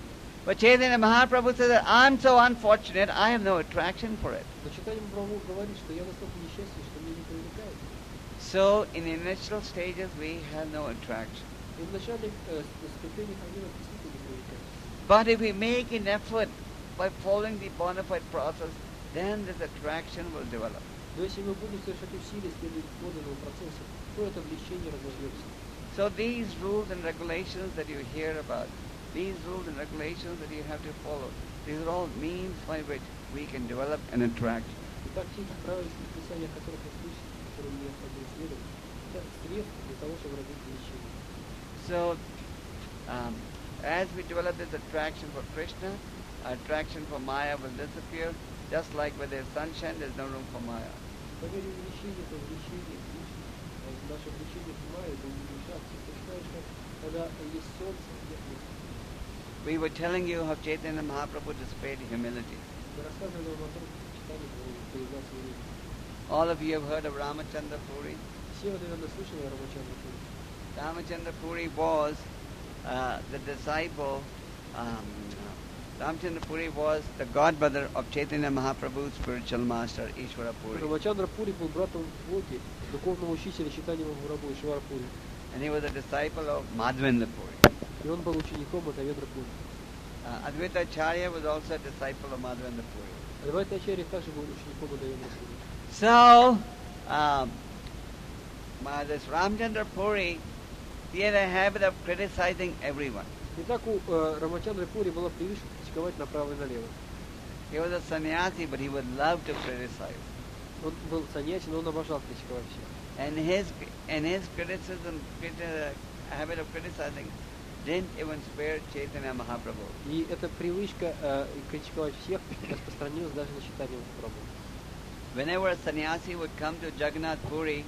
But Chaitanya Mahaprabhu says that I'm so unfortunate, I have no attraction for it. Но Чайтанья Махапрабху говорит, что я настолько несчастлив, что мне не привлекает. So in the initial stages we have no attraction. И в начале э, ступенях они нас действительно не привлекают. But if we make an effort by following the bona fide process, then this attraction will develop. Но если мы будем совершать усилия, следовать поданному процессу, то это влечение разовьется. So these rules and regulations that you hear about, these rules and regulations that you have to follow, these are all means by which we can develop an attraction. Итак, все эти правила и предписания, о которых вы слышите, которым необходимо следовать, это средства для того, чтобы развить влечение. So, um, as we develop this attraction for Krishna, attraction for Maya will disappear, just like where there's sunshine, there's no room for Maya. По мере увеличения, то влечение к Кришне, наше влечение к Майе будет уменьшаться. Точно, что когда есть солнце, нет места. We were telling you how Chaitanya Mahaprabhu displayed humility. Мы рассказывали вам о том, как читали появлялся время. All of you have heard of Ramachandra Puri. Все вы, наверное, слышали о Рамачандра Пури. Ramachandra Puri was uh, the disciple, um, Ramachandra Puri was the godbrother of Chaitanya Mahaprabhu's spiritual master, Ishvara Puri. Рамачандра Пури был братом в Боге, духовного учителя Чайтаньи Махапрабху Ишвара Пури. And he was a disciple of Madhavendra Puri. И он был учеником Мадхавендра Пури. Uh, Advaita Acharya was also a disciple of Madhavendra Puri. Адвайта Ачарья также был учеником Мадхавендра Пури. So, um, uh, this Ramachandra Puri, he had a habit of criticizing everyone. Итак, у э, Рамачандры Пури была привычка критиковать направо и налево. He was a sannyasi, but he would love to criticize. Он был саньяси, но он обожал критиковать всех. And his and his criticism, criti- habit of criticizing, didn't even spare Chaitanya Mahaprabhu. И эта привычка э, критиковать всех распространилась даже на Чайтанью Махапрабху. Whenever a sannyasi would come to Jagannath Puri,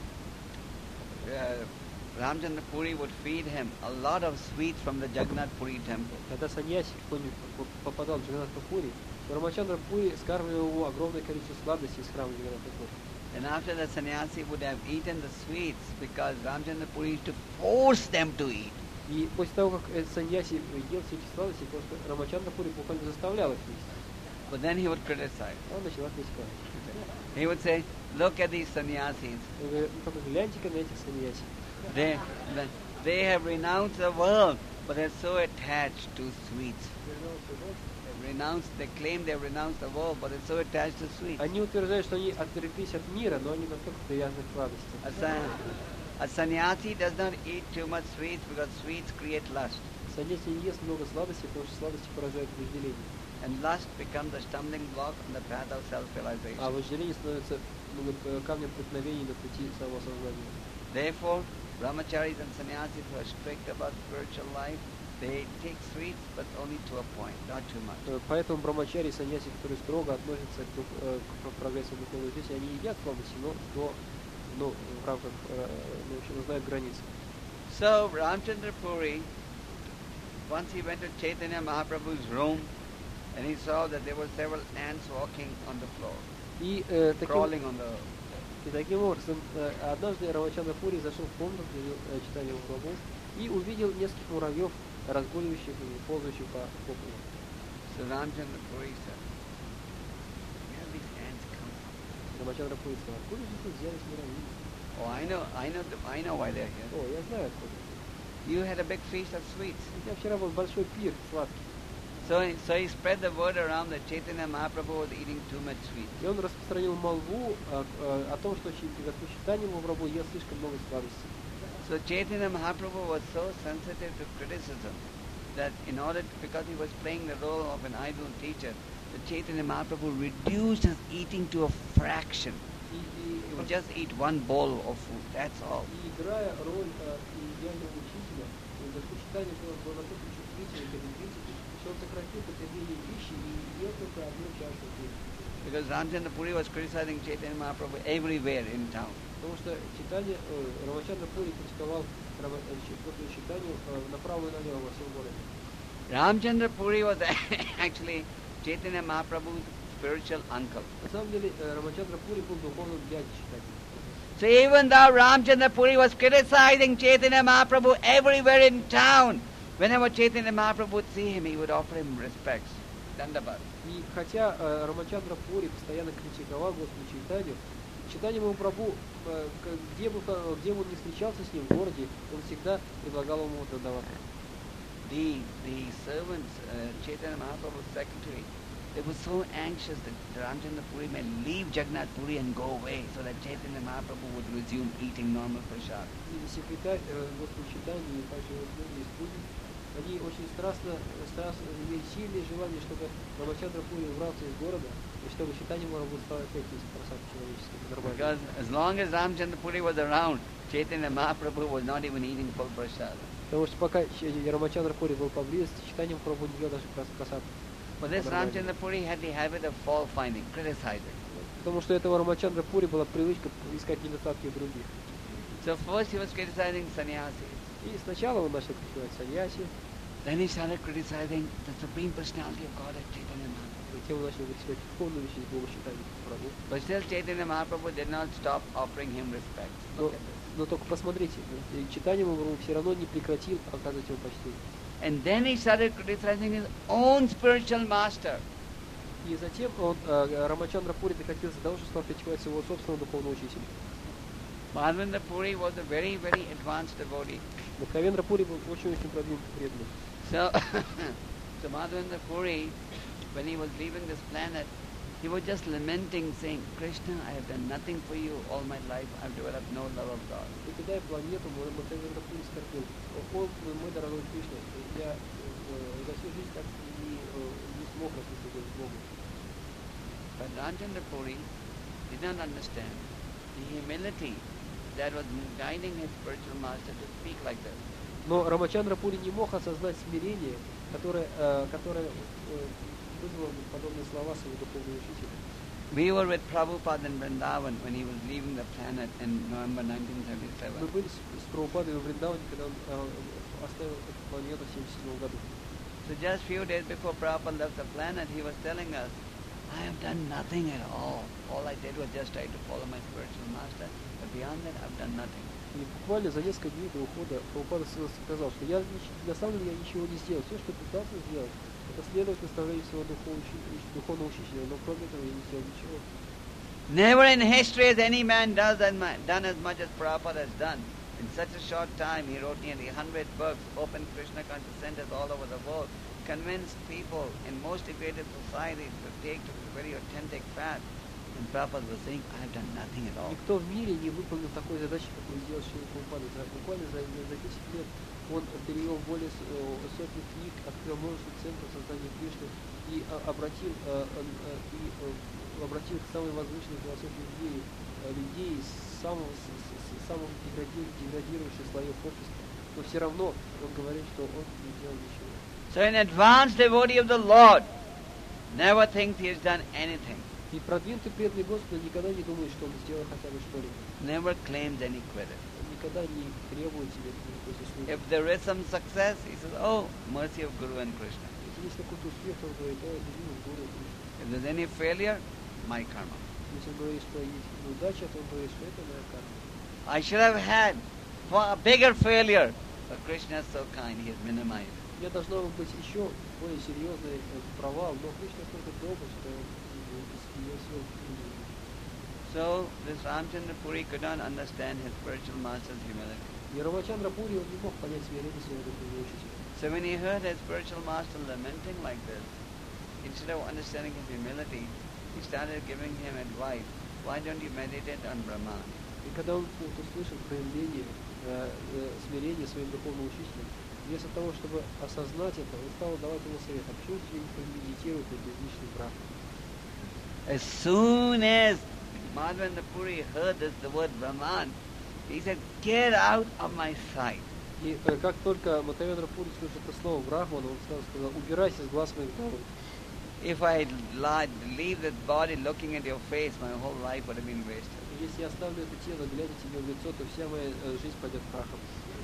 uh, Ramachandra Puri would feed him a lot of sweets from the Jagannath Puri temple. Когда саньяси кто-нибудь попадал в Джаганнатха Пури, то Рамачандра Пури скармливал его огромное количество сладостей из храма Джаганнатха Пури. And after the sannyasi would have eaten the sweets, because Ramachandra Puri used to force them to eat. И после того, как этот саньяси ел все эти сладости, потому что Рамачандра Пури буквально заставлял их есть. But then he would criticize. Он начал критиковать. He would say, look at these sannyasis. Он говорит, ну только гляньте-ка на этих саньяси. They, they have renounced the world, but they're so attached to sweets. They've renounced, they claim they've renounced the world, but they're so attached to sweets. Они утверждают, что они отреклись от мира, но они настолько привязаны к радости. A, san, a sannyasi does not eat too much sweets because sweets create lust. Саньяси не ест много сладостей, потому что сладости поражают вожделение. And lust becomes a stumbling block on the path of self-realization. А вожделение становится ну, камнем преткновения на пути самоосознания. Therefore, brahmacharis and sannyasis who are strict about spiritual life, they take sweets, but only to a point, not too much. Поэтому брамачари и саньяси, которые строго относятся к, дух, к прогрессу духовной жизни, они едят сладости, но до, ну, в рамках, ну, еще знают границы. So, Ramachandra Puri, once he went to Chaitanya Mahaprabhu's room, and he saw that there were several ants walking on the floor, и, э, таким, crawling on the... и таким образом, э, однажды Рамачандра Пури зашел в комнату, где э, Чайтанья Махапрабху, и увидел нескольких муравьев, разгуливающих и ползающих по, по полу. So Ramachandra Puri said, where have these ants come from? Рамачандра Пури сказал, откуда же тут взялись муравьи? Oh, I know, I know, the, I know why they're here. О, я знаю откуда. You had a big feast of sweets. У меня вчера был большой пир сладкий. So, so he spread the word around that Chaitanya Mahaprabhu was eating too much sweets. И он распространил молву о, о, о том, что Господь Чайтанья Махапрабху ест слишком много сладостей. So Chaitanya Mahaprabhu was so sensitive to criticism that in order, to, because he was playing the role of an idol teacher, the Chaitanya Mahaprabhu reduced his eating to a fraction. И, и, He would just eat one bowl of food, that's all. и играя роль э, идеального учителя, Господь Чайтанья был настолько чувствительным к этой критике, что он сократил потребление пищи и ел только одну чашу в день. Because Ramachandra Puri was criticizing Chaitanya Mahaprabhu everywhere in town. Потому что Чайтанья, э, Рамачандра Пури критиковал Господа Чайтанью э, направо и налево во всем городе. Ramachandra Puri was actually Chaitanya Mahaprabhu's spiritual uncle. На самом деле Рамачандра Пури был духовным дядей Чайтаньи. So even though Ramachandra Puri was criticizing Chaitanya Mahaprabhu everywhere in town, Whenever Chaitanya Mahaprabhu would see him, he would offer him respects. Dandavat. И хотя э, Рамачандра Пури постоянно критиковал Господа Чайтанью, Чайтанья Махапрабху, э, где бы, где бы он не встречался с ним в городе, он всегда предлагал ему Дандават. The, the servants, uh, Chaitanya Mahaprabhu's secretary, they were so anxious that Ramchandra Puri may leave Jagannath Puri and go away so that Chaitanya Mahaprabhu would resume eating normal prasad. И секретарь э, Господа Чайтаньи и также многие спутники, они очень страстно, страстно имели сильное желание, чтобы Рамачандра Пури убрался из города, и чтобы Чайтанья Махапрабху стал опять есть просад человеческий, нормально. Because as long as Ramchandra Puri was around, Chaitanya Mahaprabhu was not even eating full prasad. Потому что пока Рамачандра Пури был поблизости, Чайтанья Махапрабху не ел даже просад. But this Ramchandra Puri had the habit of fault finding, criticizing. Потому что этого Рамачандра Пури была привычка искать недостатки других. So first he was criticizing sannyasis. И сначала он начал критиковать саньяси, Then he started criticizing the Supreme Personality of God as Chaitanya Mahaprabhu. затем он начал критиковать Верховную Личность Бога Чайтаньи Махапрабху. But still Chaitanya Mahaprabhu did not stop offering him respect. Но, но только посмотрите, Чайтанья Махапрабху все равно не прекратил оказывать ему почтение. And then he started criticizing his own spiritual master. И затем он, э, Рамачандра Пури докатился до того, что стал критиковать своего собственного духовного учителя. Madhavendra Puri was a very, very advanced devotee. Мадхавендра Пури был очень-очень продвинутый преданный. So, so Madhavendra Puri, when he was leaving this planet, he was just lamenting, saying, Krishna, I have done nothing for you all my life. I've developed no love of God. Покидая планету, Мадхавендра Пури скорбел: о, мой дорогой Кришна, я э, за всю жизнь так и не, э, не смог расслышать Богу. But Ramchandra Puri did not understand the humility that was guiding his spiritual master to speak like this. Но Рамачандра Пури не мог осознать смирение, которое, э, которое э, вызвало подобные слова своего духовного учителя. We were with Prabhupada in Vrindavan when he was leaving the planet in November nineteen Мы seventy-seven. были с, с Прабхупадой в Вриндаване, когда он э, оставил эту планету в семьдесят седьмом году. So just few days before Prabhupada left the planet, he was telling us, I have done nothing at all. All I did was just try to follow my spiritual master, but beyond that, I've done nothing. И буквально за несколько дней до ухода Прабхупада сказал, что я на самом деле я ничего не сделал. Все, что пытался сделать, это следовать наставлению своего духовного учителя, но кроме этого я не сделал ничего. Never in history has any man does as much, done as much as Prabhupada has done. In such a short time, he wrote nearly one hundred books, opened Krishna conscious centers all over the world, convinced people in most degraded societies to take to the very authentic path. And Prabhupada was saying, I have done nothing at all. Никто в мире не выполнил такой задачи, какую сделал Шрила Прабхупада. За, буквально за, за десять лет он перевел более сотни книг, открыл множество центров создания Кришны и а, обратил, а, а, и, а, обратил к самой возвышенной философии мире людей из самого, с, с, самых деградирующих слоев общества. Но все равно он говорит, что он не сделал ничего. So an advanced devotee of the Lord never thinks he has done anything. И продвинутый преданный Господа никогда не думает, что он сделал хотя бы что-либо. Never claims any credit. Он никогда не требует себе никакой заслуги. If there is some success, he says, oh, mercy of Guru and Krishna. Если есть какой-то успех, то он говорит, о, это милость Гуру и Кришны. If there's any failure, my karma. Если он говорит, что есть неудача, то он говорит, что это моя карма. I should have had far bigger failure, but Krishna is so kind, he has minimized. У меня должно быть еще более серьезный провал, но Кришна настолько добр, что он ее все. So this Ramchandra Puri could not understand his spiritual master's humility. И Рамачандра Пури, он не мог понять смирение своего духовного учителя. So when he heard his spiritual master lamenting like this, instead of understanding his humility, he started giving him advice. Why don't you meditate on Brahman? И когда он услышал проявление э, э, смирения своим духовным учителем, вместо того, чтобы осознать это, он стал давать ему совет, а почему ты не медитируешь на безличный брак? As soon as Madhavendra Puri heard this, the word Brahman, he said, get out of my sight. И э, как только Мадхавендра Пури слышал это слово Брахман, он сразу сказал, убирайся с глаз моих долой. If I lied, leave this body looking at your face, my whole life would have been wasted. Если я оставлю это тело, глядя тебе в лицо, то вся моя э, жизнь пойдет прахом.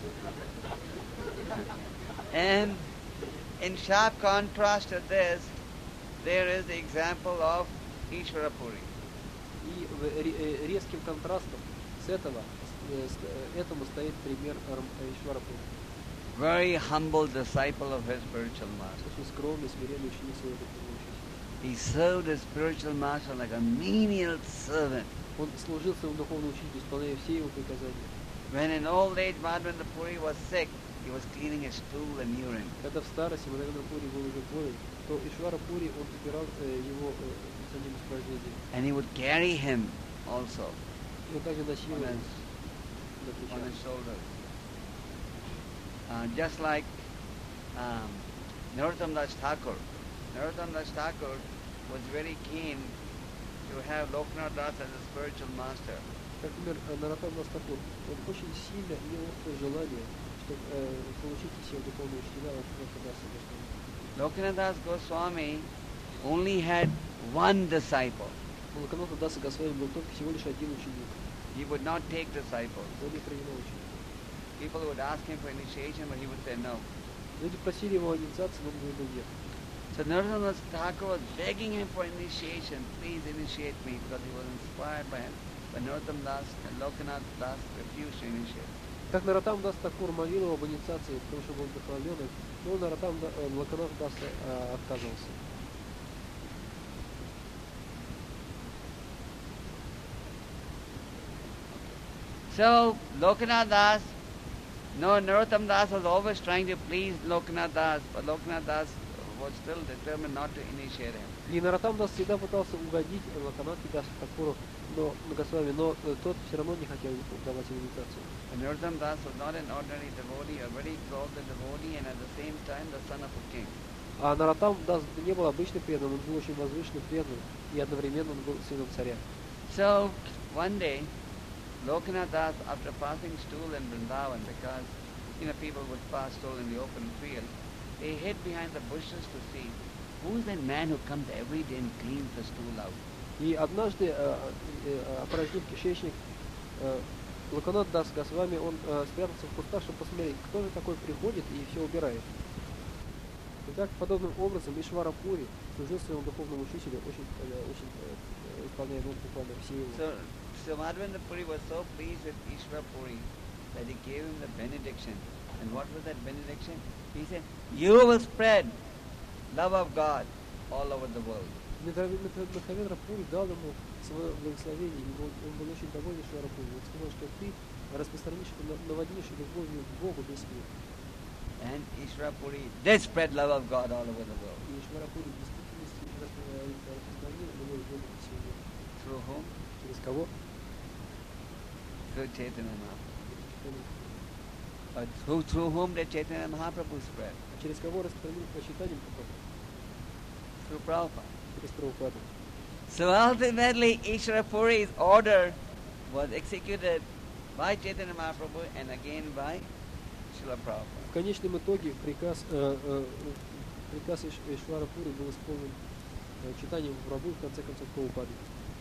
And in sharp contrast to this, there is the example of Ishvara Puri. И э, резким контрастом с этого, э, с, э, этому стоит пример Ишвара Пури. very humble disciple of his spiritual master. Очень скромный, смиренный ученик своего духовного учителя. He served his spiritual master like a menial servant. Он служил своему духовному учителю, исполняя все его приказания. When in old age Madhavendra Puri was sick, he was cleaning his stool and urine. Когда в старости Мадхавендра Пури был уже болен, то Ишвара Пури, он убирал э, его э, за ним испражнение. And he would carry him also И он также носил on его his, на on плечах. his shoulders. Uh, just like um, Narottam Das Thakur. Narottam Das Thakur was very keen to have Loknath Das as a spiritual master. Как, например, Нароттам Дас Такур, он очень сильно имел желание, чтобы э, получить из себя духовного учителя Локнаथा Даса Госвами. Loknath Das Goswami only had one disciple. У Локнаथा Даса Госвами был только всего лишь один ученик. He would not take disciples. Он не принимал учеников. People would ask him for initiation, but he would say no. Люди просили его о инициации, но он говорил нет. So Narottam Das Thakur was begging him for initiation. Please initiate me, because he was inspired by him. But Narottam Das and Loknath Das refused to initiate. Так Нароттам Дас Такур молил его об инициации, потому что был вдохновленный, но Нароттам э, Локнаth Дас э, отказывался. So Loknath Das, no, Narottam Das was always trying to please Loknath Das, but Loknath Das was still determined not to initiate him. И Нароттам Дас всегда пытался угодить Локнатху Дасу Такуру, но Госвами, но э, тот все равно не хотел давать ему инициацию. And Narottam Das was not an ordinary devotee, a very close devotee, and at the same time the son of a king. А Нароттам Дас не был обычным преданным, он был очень возвышенным преданным, и одновременно он был сыном царя. So one day, Loknath Das, after passing stool in Vrindavan, because you know people would pass stool in the open field, they hid behind the bushes to see who's that man who comes every day and cleans the stool out. И однажды, э, э, опорожнив кишечник, э, Локнат Дас Госвами, он э, спрятался в кустах, чтобы посмотреть, кто же такой приходит и все убирает. И так, подобным образом, Ишвара Пури служил своему духовному учителю, очень, э, очень э, исполняя ну, буквально все его. So, so Madhavendra Puri was so pleased with Ishwar Puri that he gave him the benediction. And what was that benediction? He said, you will spread love of God all over the world. Мадхавендра Пури дал ему свое благословение, и он, он был очень доволен Ишвара Пури. Он сказал, что ты распространишь, наводнишь любовью к Богу весь мир. And Ishwara Puri did spread love of God all over the world. И Ишвара Пури в действительности распространил любовь к Богу по всему миру. Through whom? Через кого? Through Chaitanya Mahaprabhu. But through, through whom did Chaitanya Mahaprabhu spread? Через кого распространил почитание Прабхупады? Through Prabhupada. Через Прабхупаду. So ultimately Ishwara Puri's order was executed by Chaitanya Mahaprabhu and again by Srila Prabhupada. В конечном итоге приказ, э, э, приказ Иш, Ишвара Пури был исполнен э, читанием Прабху и в конце концов Прабхупады.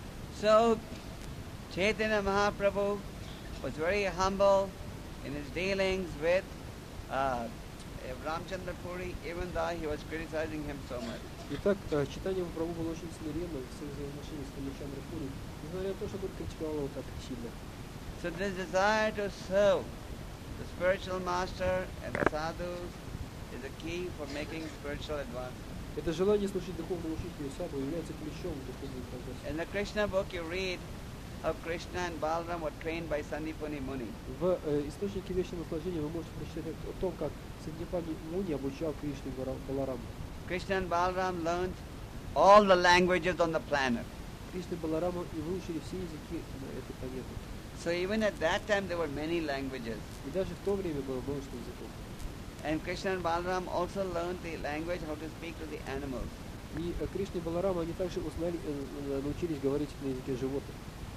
So Chaitanya Mahaprabhu was very humble in his dealings with uh, Ramchandra Puri, even though he was criticizing him so much. Итак, э, читание Прабху было очень смиренным в своих взаимоотношениях с Рамчандра Пури, несмотря на то, что он критиковал его так сильно. So this desire to serve the spiritual master and the sadhus is a key for making spiritual advancement. Это желание служить духовному учителю и саду является ключом в духовном прогрессе. In the Krishna book you read how Krishna and Balaram were trained by Sandipani Muni. В э, источнике вечного наслаждения вы можете прочитать о том, как Сандипани Муни обучал Кришну и Балараму. Krishna and Balaram learned all the languages on the planet. Кришна и Баларама и выучили все языки на этой планете. So even at that time there were many languages. И даже в то время было множество языков. And Krishna and Balaram also learned the language how to speak to the animals. И э, Кришна и Баларама, они также узнали, э, научились говорить на языке животных.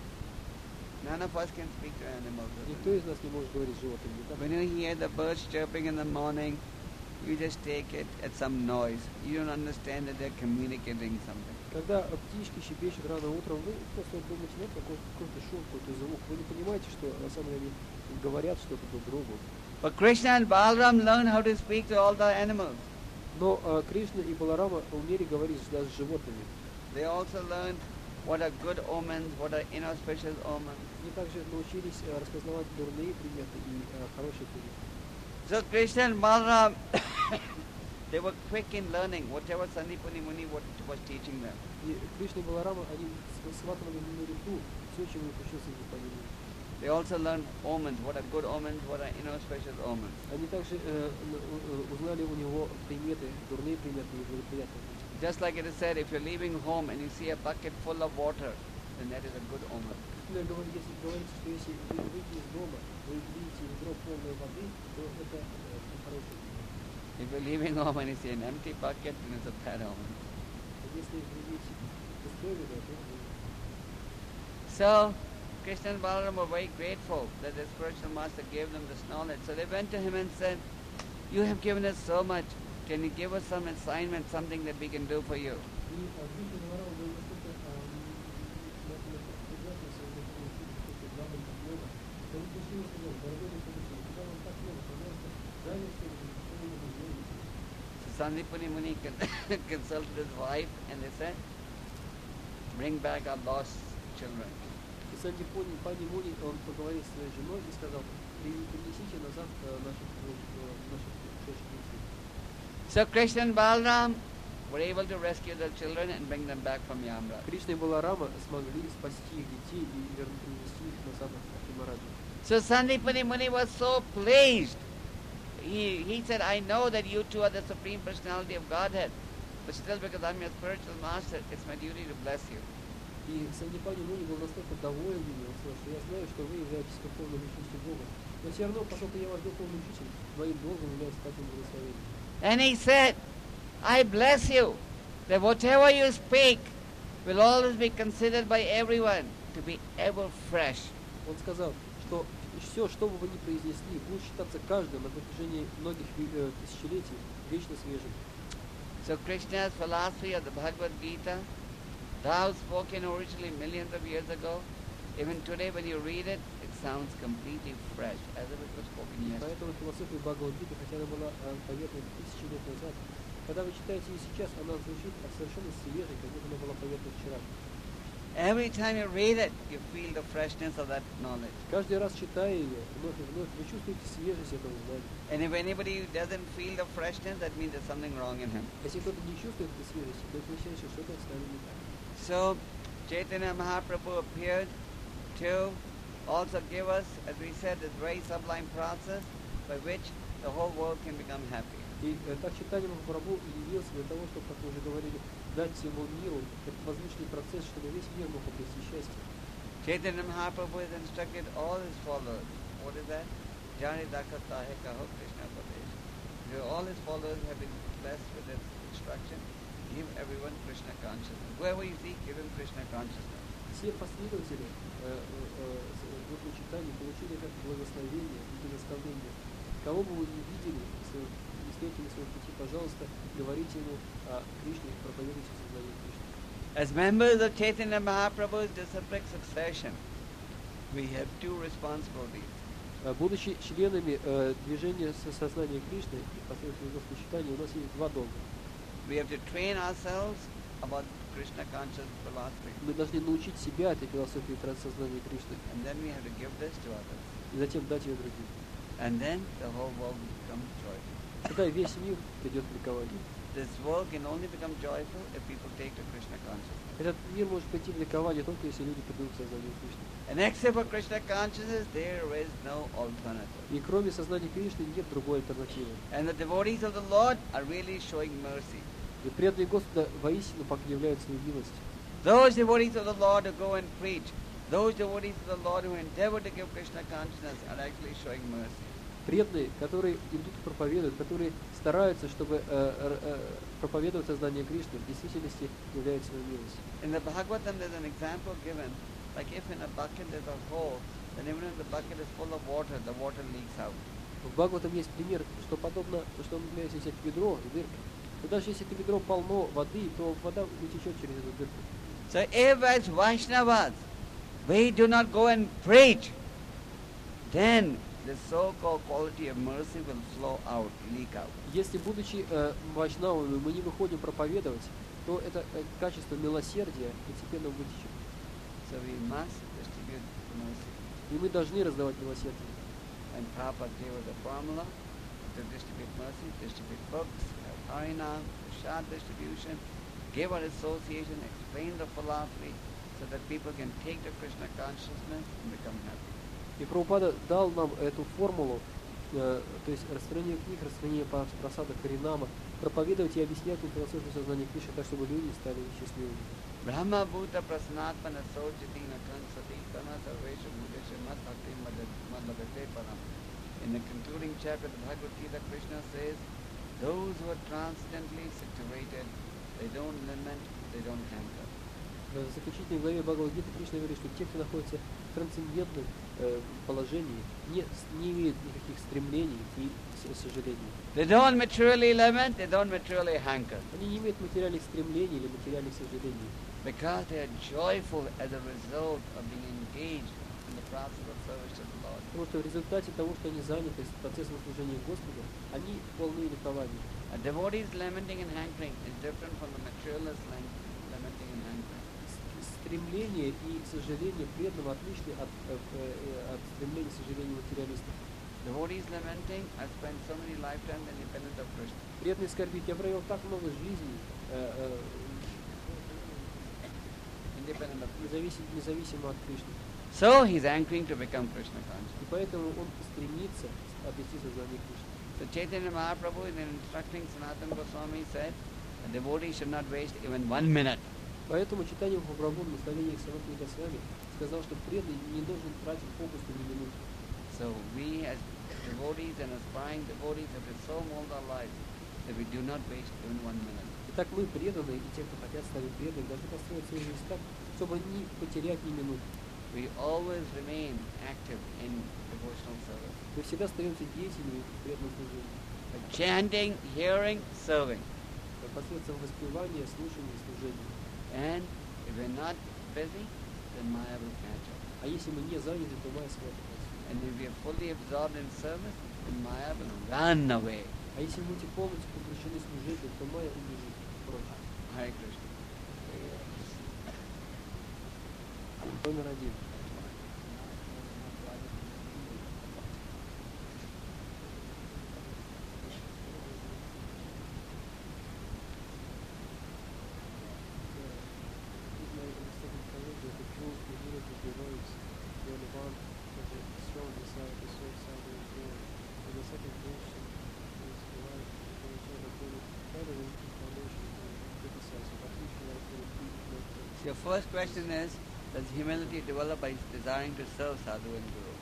None of us can speak to animals. Никто из нас не может говорить с животными. Не так? When you hear the birds chirping in the morning, you just take it as some noise. You don't understand that they're communicating something. Когда птички щебечут рано утром, вы просто думаете, ну, какой, какой-то шум, какой-то звук. Вы не понимаете, что на самом деле они говорят что-то друг другу. But Krishna and Balaram learned how to speak to all the animals. Но э, Кришна и Баларама умели говорить даже с животными. They also learned what are good omens, what are inauspicious omens. Они также научились э, распознавать дурные приметы и э, хорошие приметы. So Krishna and Balaram, they were quick in learning whatever Sandipani Muni was was teaching them. И Кришна и Баларама, они с- схватывали на лету все, чему их учил Сандипани Муни. They also learned omens, what are good omens, what are inauspicious omens. Они также э, н- э, узнали у него приметы, дурные приметы и благоприятные. Just like it is said, if you're leaving home and you see a bucket full of water, then that is a good omen. Например, говорит- если говорится, что если вы выйдете из дома, вы видите ведро полной воды, то это э, хороший знак. If you're leaving home and you see an empty bucket, then it's a bad omen. А если вы видите пустое ведро, то это So, Krishna and Balaram were very grateful that the spiritual master gave them this knowledge. So they went to him and said, "You have given us so much. Can you give us some assignment, something that we can do for you?" И а, Кришна и Баларама были настолько а, м, на- на- приятны в своем учении, настолько дал им так много, что они пришли и сказали: дорогой господин ученик, я вам так много, пожалуйста, дай мне что-нибудь, что вы можете сделать. So Sandipani Muni con- consulted his wife and they said, "Bring back our lost children." И Сандипани Пани Муни, он поговорил с своей женой и сказал: «При- принесите назад э, наших, э, наших ушедших детей». So Krishna and Balaram were able to rescue their children and bring them back from Yamraj. Кришна и Баларама смогли спасти их детей и вернуть, принести их назад в Химараджу. So Sandipani Muni was so pleased. He, he said, "I know that you two are the Supreme Personality of Godhead, but still because I'm your spiritual master, it's my duty to bless you." И Сандипани Муни был настолько доволен ими, он сказал, что я знаю, что вы являетесь духовной личностью Бога. Но все равно, поскольку я ваш духовный учитель, моим долгом является дать им благословение. And he said, "I bless you, that whatever you speak will always be considered by everyone to be ever fresh." Он сказал, что все, что бы вы ни произнесли, будет считаться каждым на протяжении многих ви- э, тысячелетий вечно свежим. So Krishna's philosophy of the Bhagavad Gita, thou spoken originally millions of years ago, even today when you read it, it sounds completely fresh, as if it was spoken И yesterday. поэтому философия Бхагавад-гиты, хотя она была э, поверена тысячи лет назад, когда вы читаете ее сейчас, она звучит совершенно свежей, как будто она была поверена вчера. Every time you read it, you feel the freshness of that knowledge. Каждый раз читая ее, вновь и вновь, вы чувствуете свежесть этого знания. And if anybody doesn't feel the freshness, that means there's something wrong in him. Если кто-то не чувствует этой свежести, то это означает, что что-то с нами не так. So Chaitanya Mahaprabhu appeared to also give us, as we said, this very sublime process by which the whole world can become happy. И э, так Чайтанья Махапрабху явился для того, чтобы, как мы уже говорили, дать всему миру этот возвышенный процесс, чтобы весь мир мог обрести счастье. Chaitanya Mahaprabhu has instructed all his followers. What is that? Jani Dakata He Kaho Krishna Padesh. So all his followers have been blessed with this instruction. Give everyone Krishna consciousness. Whoever you see, give him Krishna consciousness. Все последователи э, э, э, Гуру Чайтаньи получили это благословение и наставление. Кого бы вы ни видели, если вы не встретили на своем пути, пожалуйста, говорите ему о Кришне и проповедуйте сознание Кришны. As members of Chaitanya Mahaprabhu's disciplic succession, we have two responsibilities. Э, Будучи членами э, движения со- сознания Кришны и последователями Господа Чайтаньи, у нас есть два долга. We have to train ourselves about Krishna conscious philosophy. Мы должны научить себя этой философии трансознания Кришны, And then we have to give this to others. и затем дать ее другим. And then the whole world will become joyful. Тогда весь мир придет в ликование. This world can only become joyful if people take to Krishna consciousness. Этот мир может прийти в ликование только если люди придут к сознанию Кришны. And except for Krishna consciousness, there is no alternative. И кроме сознания Кришны нет другой альтернативы. And the devotees of the Lord are really showing mercy. И преданные Господа воистину являют свою милость. Those devotees of the Lord who go and preach, those devotees of the Lord who endeavor to give Krishna consciousness are actually showing mercy. Преданные, которые идут и проповедуют, которые стараются, чтобы э, э, проповедовать сознание Кришны, в действительности являют свою милость. In the Bhagavatam, there's an example given, like if in a bucket there's a hole, then even if the bucket is full of water, the water leaks out. В Бхагаватам есть пример, что подобно, что, например, если взять ведро и дырка, то даже если это ведро полно воды, то вода утечет через эту дырку. So if as Vaishnavas, we do not go and preach, then the so-called quality of mercy will flow out, leak out. Если, будучи э, вайшнавами, мы не выходим проповедовать, то это э, качество милосердия постепенно вытечет. So we must distribute mercy. И мы должны раздавать милосердие. And Prabhupada gave us a formula, to distribute mercy, distribute books, have harinam, prasad distribution, give our association, explain the philosophy, so that people can take the Krishna consciousness and become happy. И Прабхупада дал нам эту формулу, э, то есть распространение книг, распространение прасада Харинама, проповедовать и объяснять философию сознания Кришны так, чтобы люди стали счастливыми. Brahma Bhuta Prasanatmana Sojatina Kansati Tana Sarvesha Bhutesha Matbhakti Madlavate Param. In the concluding chapter of the Bhagavad Gita, Krishna says, those who are transcendently situated, they don't lament, they don't hanker. В заключительной главе Бхагавад-гиты Кришна говорит, что те, кто находится в трансцендентном э, положении, не, не имеют никаких стремлений и сожалений. They don't materially lament, they don't materially hanker. Они не имеют материальных стремлений или материальных сожалений. Because they are joyful as a result of being engaged in the process of service to the Lord. Потому что в результате того, что они заняты процессом служения Господу, они полны ликования. A devotee's lamenting and hankering is different from the materialist lamenting and hankering. Стремление и сожаление преданного отличны от, от, от стремления и сожаления материалистов. Devotees lamenting, I spent so many lifetimes independent of Krishna. Преданный скорбит, я провел так много жизней, э, э, independent of независимо, независимо от Кришны. So he's hankering to become Krishna conscious. И поэтому он стремится обрести сознание Кришны. So Chaitanya Mahaprabhu, in instructing Sanatana Goswami, said, a devotee should not waste even one minute. Поэтому читание Махапрабху в наставлениях Санатана Госвами сказал, что преданный не должен тратить попусту ни минуты. So we as devotees and aspiring devotees have to so mold our lives that we do not waste even one minute. Итак, мы преданные, и те, кто хотят стать преданными, должны построить свою жизнь так, чтобы не потерять ни минуты. We always remain active in devotional service. Мы всегда остаемся деятельными в преданном служении. Chanting, hearing, serving. Посредством воспевания, слушания и служения. And if we're not busy, then Maya will catch up. А если мы не заняты, то Майя схватит нас. And if we are fully absorbed in service, then Maya will run away. А если мы будем полностью погружены в служение, то Майя убежит прочь. Hare Krishna. Номер один. Your first question is, does humility develop by desiring to serve sadhu and guru?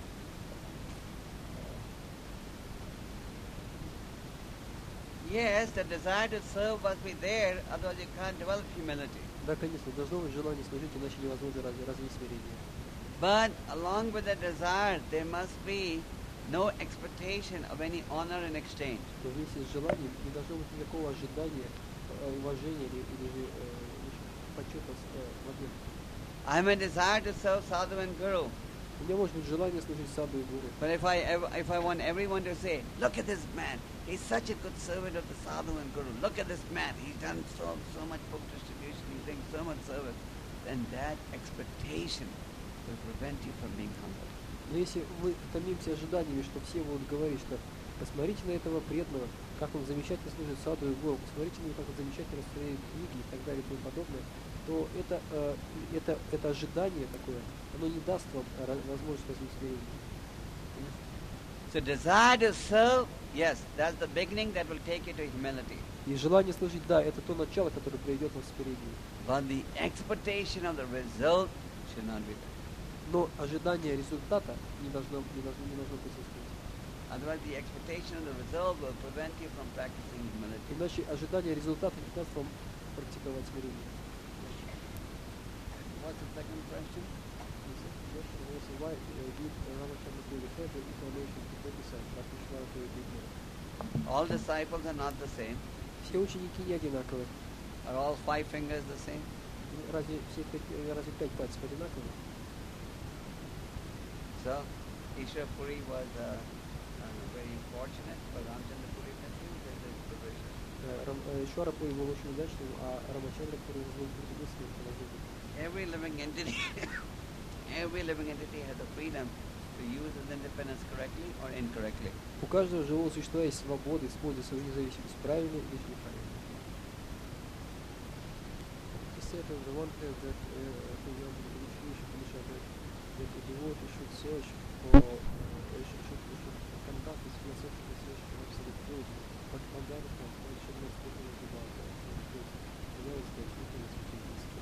Yes, the desire to serve must be there, otherwise you can't develop humility. Да, конечно, должно быть желание служить, иначе невозможно развить смирение. But along with the desire, there must be no expectation of any honor in exchange. Но вместе с желанием не должно быть никакого ожидания, уважения или, или же почета в ответ. I have a desire to serve sadhu and guru. У меня может быть желание служить саду и гуру. But if I ever, if I want everyone to say, look at this man, he's such a good servant of the sadhu and guru. Look at this man, he's done so so much book distribution, he's doing so much service. Then that expectation will prevent you from being humble. Но если мы томимся ожиданиями, что все будут говорить, что посмотрите на этого преданного, как он замечательно служит саду и гуру, посмотрите на него, как он замечательно распространяет книги и так далее и тому подобное, то это, э, это, это ожидание такое, оно не даст вам возможность развить смирение. So desire to serve, yes, that's the beginning that will take you to humility. И желание служить, да, это то начало, которое приведет вас к смирению. But the expectation of the result should not be there. Но ожидание результата не должно, не должно, не должно присутствовать. Otherwise, the expectation of the result will prevent you from practicing humility. Иначе ожидание результата не даст вам практиковать смирение. What's the second question? Why did Ramachandra refer to incarnation to criticize, but Vishwara to ignore? All disciples are not the same. Все ученики не одинаковы. Are all five fingers the same? Разве все пять, разве пять пальцев одинаковы? So, Ishwar Puri was uh, uh, very fortunate, but Ramchandra Puri continued with his position. Ишвара Пури был очень удачным, а Рамачандра Пури был единственным положением. Every living entity, every living entity has the freedom to use his independence correctly or incorrectly. У каждого живого существа есть свобода использовать свою независимость правильно или неправильно. He said on the one hand that uh, for example, the initiation condition that, that the devotee should search for, uh, should, should, should conduct his philosophical search for absolute truth, but on the other hand, one should not speculate about the absolute truth. There is the difference between these two.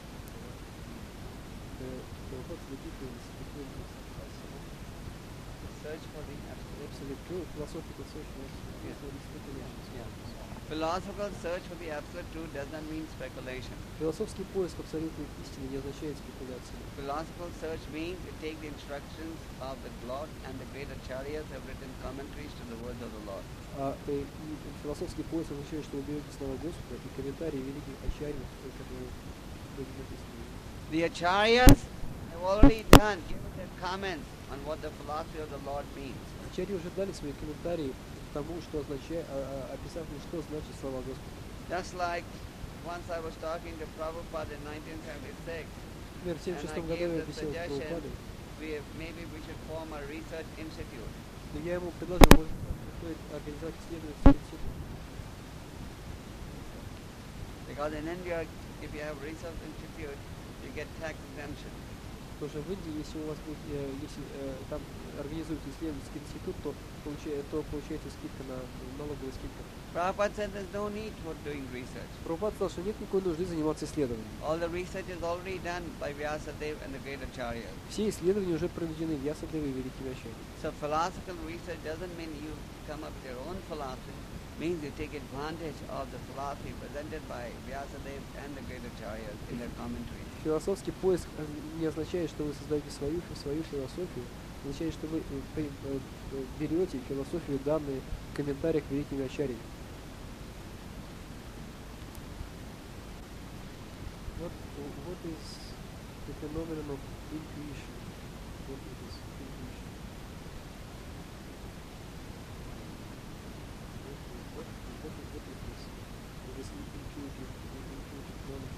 The, the, what's the difference between this possible? To search for the absolute. Absolute truth, philosophical search for Yeah. absolute speculations. Yeah. Philosophical search for the absolute truth does not mean speculation. Философский поиск абсолютной истины не означает спекуляции. Philosophical search means to take the instructions of the Lord, and the great acharyas have written commentaries to the words of the Lord. А э, и философский поиск означает, что вы берете слова Господа и комментарии великих ачарьев, которые были написаны. The acharyas have already done, given their comments on what the philosophy of the Lord means. Ачарьи уже дали свои комментарии к тому, что означает, а, а, описав, что значит слова Господа. Just like once I was talking to Prabhupada in nineteen seventy-six, Например, в семьдесят and I шестом году gave я the беседовал с suggestion, Прабхупадой, we, maybe we should form a research institute. но я ему предложил, может, стоит организовать исследовательский институт. Because in India, if you have research institute, you get tax exemption. Потому что в Индии, если у вас будет, э, если э, там организуется исследовательский институт, то, получает, то получается скидка на налоговая скидка. Prabhupada said there's no need for doing research. Прабхупада сказал, что нет никакой нужды заниматься исследованием. All the research is already done by Vyasadeva and the great acharyas. Все исследования уже проведены Вьясадевой и великими ачарьями. So philosophical research doesn't mean you come up with your own philosophy. Means you take advantage of the philosophy presented by Vyasadeva and the great acharyas in their commentaries. Философский поиск не означает, что вы создаете свою, свою философию. Означает, что вы э, э, берете философию, данные в комментариях великими ачарьями. What, what is the phenomenon of intuition? What is intuition? What, what, what, is, what is this? What is intuitive, intuitive knowledge?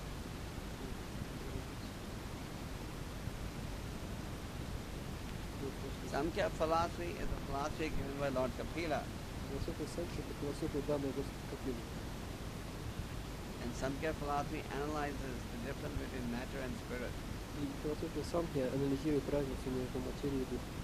Samkhya philosophy is a philosophy given by Lord Kapila. Философия Санkhya – это философия, данная Господу Капилу. And Samkhya philosophy analyzes the difference between matter and spirit. И философия Санkhya анализирует разницу между материей и духом.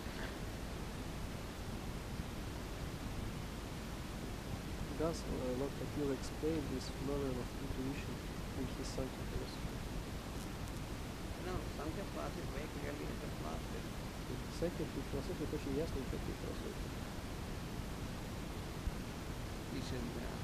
Thus, uh, Lord Kapila explained this phenomenon of intuition in his Sankhya philosophy. No, Samkhya philosophy very clearly is a philosophy. Санkhya философия это очень ясная такая философия. You should, uh,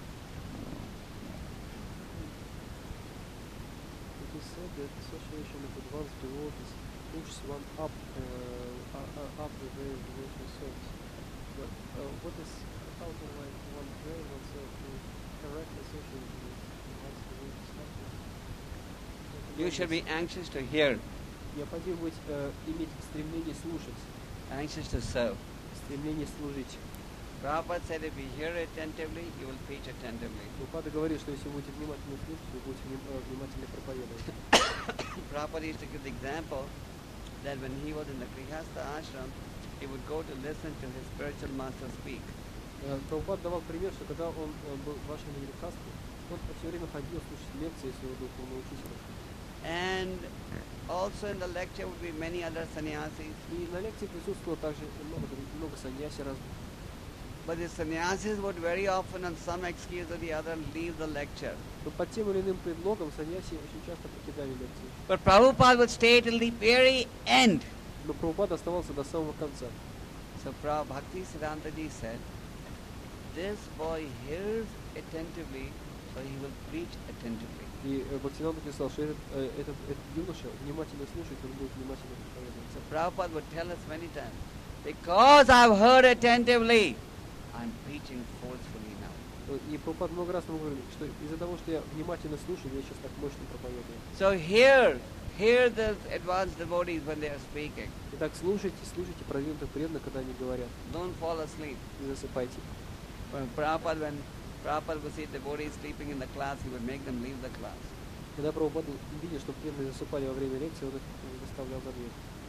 It is said that the association of advanced devotees pushes one up, uh, uh, up the way of devotional service. But uh, what is how can one, one train oneself to correctly associate with advanced devotees? you should be anxious to hear, Необходимо быть, э, иметь стремление слушать, anxious to serve. стремление служить. Prabhupada said if you hear attentively, you will preach attentively. Прабхупада говорит, что если вы будете внимательно слушать, вы будете вним- э, внимательно проповедовать. Prabhupada used to give the example that when he was in the Grihastha ashram, he would go to listen to his spiritual master speak. Э, Прабхупада давал пример, что когда он э, был в вашем Грихастхе, он все время ходил слушать лекции своего духовного учителя. And also in the lecture would be many other sannyasis. И на лекции присутствовало также много, друг- много саньяси разных. But the sannyasis would very often, on some excuse or the other, leave the lecture. Но под тем или иным предлогом саньяси очень часто покидали лекции. But Prabhupada would stay till the very end. Но Прабхупада оставался до самого конца. So Prabhupada Bhakti Siddhantaji said, this boy hears attentively, so he will preach attentively. И э, Бхактивинода писал, что этот, э, этот, этот юноша внимательно слушает, он будет внимательно проповедовать. So Prabhupada would tell us many times, because I've heard attentively, I'm preaching forcefully now. Э, И Прабхупада много раз нам говорил, что из-за того, что я внимательно слушаю, я сейчас так мощно проповедую. So hear, hear the advanced devotees when they are speaking. Итак, слушайте, слушайте продвинутых преданных, когда они говорят. Don't fall asleep. Не засыпайте. When Prabhupada, when Prabhupada would see devotees sleeping in the class, he would make them leave the class. Когда Прабхупада видел, что преданные засыпали во время лекции, он их заставлял за дверь.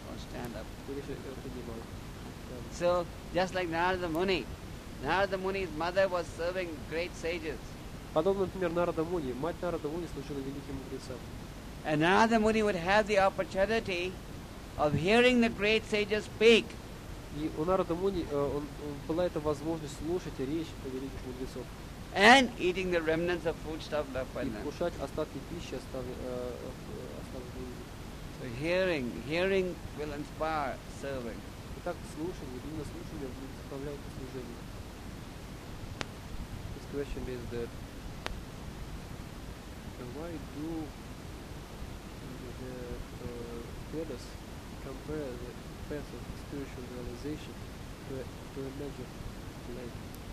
or stand up. или же э, принимал. Да. So, just like Narada Muni, Narada Muni's mother was serving great sages. Подобно, например, Нарада Муни. Мать Нарада Муни служила великим мудрецам. And Narada Muni would have the opportunity of hearing the great sages speak. И у Нарада Муни э, он, он, была эта возможность слушать речь великих мудрецов. And eating the remnants of food stuff left by И them. вкушать остатки пищи, оставленные э, э, оставленные. So hearing, hearing will inspire serving. Итак, слушание, именно слушание заставляет к служению. This question is that uh, why do the uh, Vedas compare the path of spiritual realization to a, to a magic lake?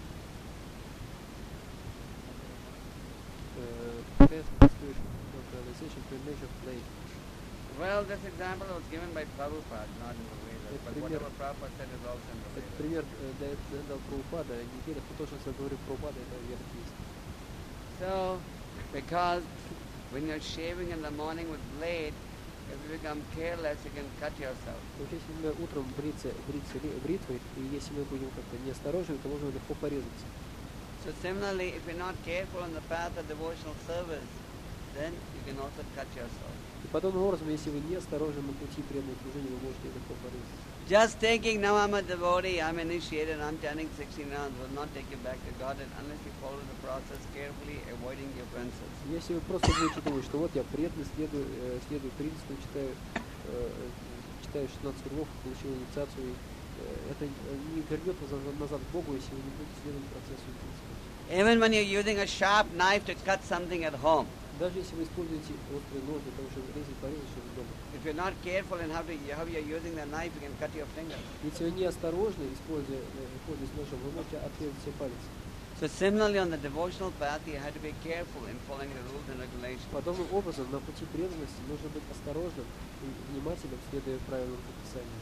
Uh, path of spiritual realization to a magic lake. Well, this example was given by Prabhupada, not in the Vedas, but пример- whatever Prabhupada said is also in the Это Vedas. пример э, дает- дал Прабхупада, не верит, но то, что говорит Прабхупада, это верх есть. So, because when you're shaving in the morning with blade, if you become careless, you can cut yourself. То есть, если мы утром бриться, бриться ли- бритвой, и если мы будем как-то неосторожны, то можем легко порезаться. So similarly, if you're not careful on the path of devotional service, then you can also cut yourself. И подобным образом, если вы не осторожны на пути преданного служения, вы можете легко порезаться. Just thinking, now I'm a devotee, I'm initiated, I'm turning sixteen rounds, will not take you back to Godhead unless you follow the process carefully, avoiding the offenses. Если вы просто будете думать, что вот я преданно следую, э, следую принципу, читаю, э, читаю шестнадцать кругов, получил инициацию, э, это не вернет вас назад к Богу, если вы не будете следовать процессу и принципу. Even when you're using a sharp knife to cut something at home, Даже если вы используете острый нож для того, чтобы резать, порезать что-то дома. if you're not careful in how, to, how you're using the knife, you can cut your fingers. Если вы неосторожны, используя, э, пользуясь ножом, вы можете отрезать себе палец. So similarly on the devotional path, you have to be careful in following the rules and regulations. Подобным образом, на пути преданности нужно быть осторожным и внимательным, следуя правилам предписания.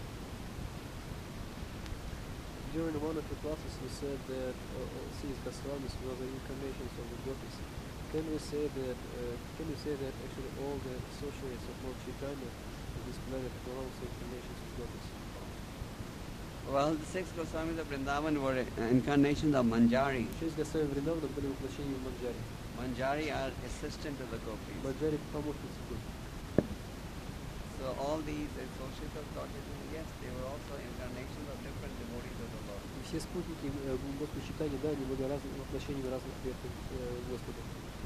During one of the classes, you said that uh, all six Goswamis were the incarnations of the goddess. Can we say that? Uh, can you say that actually all the associates of Lord Chaitanya on this planet were also incarnations of goddess? Well, the six Goswamis of Vrindavan were uh, incarnations of Manjari. Шесть Госвами Вриндавана были воплощением Манджари. Manjari are assistant to the gopis. Манджари помощницы Гопи. So all these associates of Lord Chaitanya, yes, they were also incarnations of different devotees of the Lord. И все спутники э, Господа Чайтаньи, да, они были разными воплощениями разных преданных э, Господа.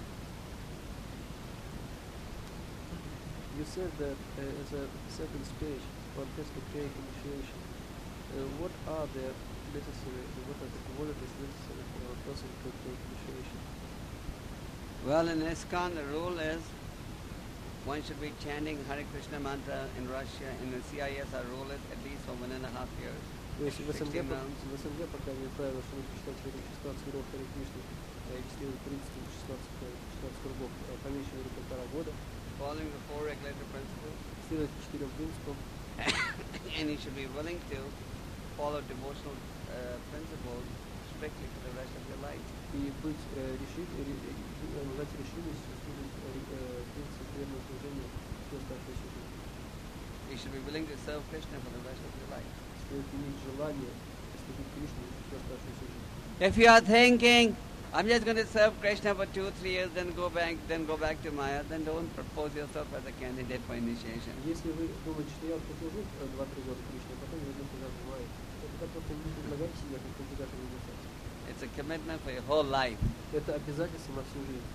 You said that uh, as a second stage, one has to take initiation. Uh, what are the necessary, what are the qualities necessary for a person to take initiation? Well, in ISKCON, the rule is one should be chanting Hare Krishna mantra in Russia. In the C I S, our rule is at least for one and a half years. То есть в СНГ, sixteen по- rounds. в СНГ пока не правило, что нужно читать шестнадцать кругов Харе Кришны, э, и следует принципу шестнадцать, э, шестнадцать кругов э, по меньшей мере полтора года, Following the four regulatory principles, следовать четырем принципам, and you should be willing to follow devotional uh, principles strictly for the rest of your life. и быть э, решить, э, э, обладать решимостью служить э, э, принципу преданного служения всю оставшуюся жизнь. You should be willing to serve Krishna for the rest of your life. Следует иметь желание служить Кришне всю оставшуюся жизнь. If you are thinking, I'm just going to serve Krishna for two, three years, then go back, then go back to Maya, then don't propose yourself as a candidate for initiation. Если вы думаете, что я послужу э, два-три года Кришне, а потом вернусь назад в Майю, то тогда просто не предлагайте себя как кандидата в инициацию. It's a commitment for your whole life. Это обязательство на всю жизнь.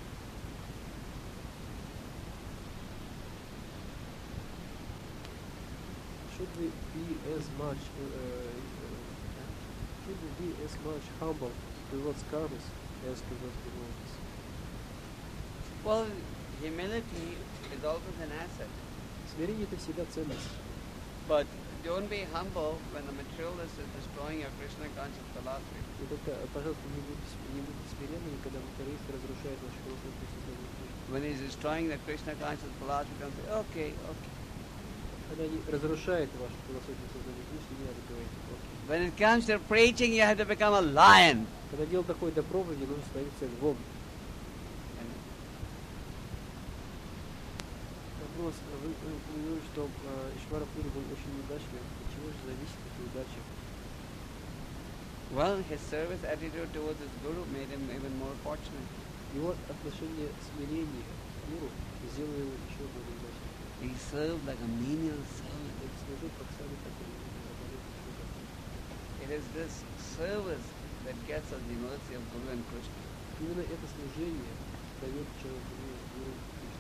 Should we be as much uh, uh, should we be as much humble towards karmas as towards devotees? Well, humility is always an asset. Смирение это всегда ценность. But don't be humble when the materialist is destroying your Krishna conscious philosophy. И только, пожалуйста, не будьте, не будьте смиренными, когда материалист разрушает вашу философию сознания Кришны. When he's destroying the Krishna conscious philosophy, don't say, okay, okay. Когда они разрушают вашу философию сознания Кришны, не надо говорить окей. When it comes to preaching, you have to become a lion. Когда дело доходит до проповеди, нужно становиться львом. And Добро вас вы вы упомянули, что э, Ишвара Пури был очень неудачлив. От чего же зависит эта удача? Well, his service attitude towards his guru made him even more fortunate. Его отношение смирения к гуру сделало его еще более удачным. He served like a menial servant. Он служил как самый такой абсолютный слуга. It is this service that gets us the mercy of Guru and Krishna. Именно это служение дает человеку гуру Кришне.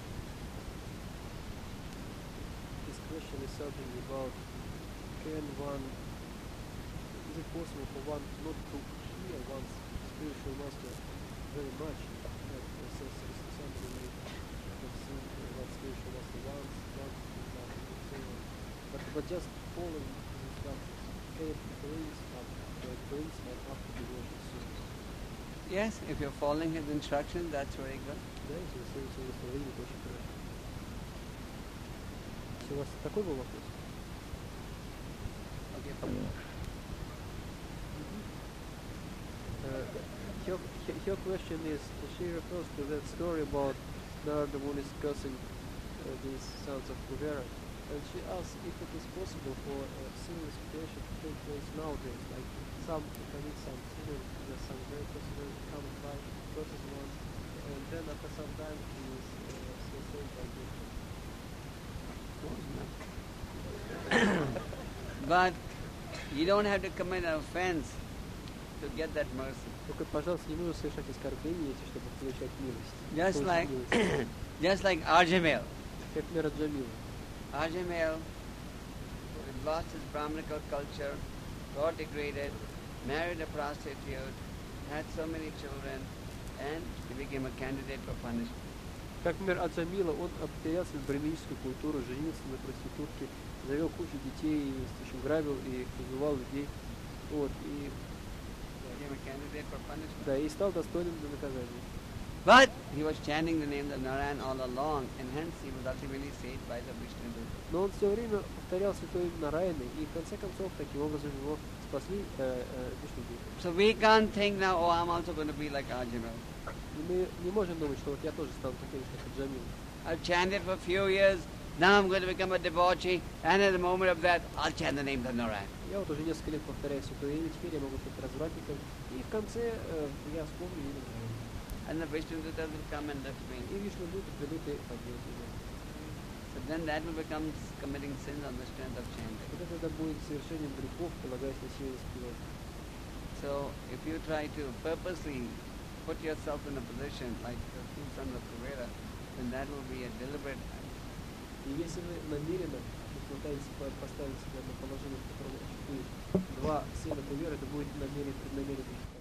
This question is something about can one, is it possible for one not to hear one's spiritual master very much, like uh, says somebody may have seen uh, one's spiritual master once, once, and so on, but, but just following his instructions, can it brings up, uh, brings one up to devotion service? Yes, if you're following his instructions, that's very good. Да, если вы следуете его наставлению, это очень хорошо. Если у вас такой был вопрос? Okay. Uh, her, her question is, she refers to that story about Narada Muni discussing uh, these sons of Kuvera, and she asks if it is possible for a similar situation to take place nowadays, like some commit some sin, there's some very possible come by process once, and then after some time he is uh, still saved by God. But you don't have to commit an offense to get that mercy. Только, пожалуйста, не нужно совершать оскорбления эти, чтобы получать милость. Just Получить like, милость. just like Arjamel. Как мера Джамила. Arjamel had lost his Brahmanical culture, got degraded, married a prostitute, had so many children, and he became a candidate for punishment. Как мэр Аджамила, он потерял свою браминическую культуру, женился на проститутке, завел кучу детей, в общем, грабил и убивал людей. Вот, и, Became a candidate for punishment. да, и стал достойным для наказания. But he was chanting the name of Narayan all along, and hence he was ultimately saved by the Vishnu Dutta. Но он все время повторял святое имя Нараяны, и в конце концов, таким образом, его спасли э, э, Вишну Дutta. So we can't think now, oh, I'm also going to be like Arjamel. И мы не можем думать, что вот я тоже стану таким же, как Аджамил. I've chanted for a few years, now I'm going to become a debauchee, and at the moment of that, I'll chant the name of Narayan. Я вот уже несколько лет повторяю святое имя, теперь я могу стать развратником, и в конце э, я вспомню имя Нараяны. And the Vishnu Dutta will come and lift me. И Вишну Дutta придут и поднимут меня. So then that will become committing sins on the strength of chanting. Вот это будет совершением грехов, полагаясь на силу спевать. So if you try to purposely put yourself in a position like the two sons of Kuvera, then that will be a deliberate act. И если вы намеренно попытаетесь поставить себя на положение, в котором вы два сына Кувера, это будет намерен, преднамеренный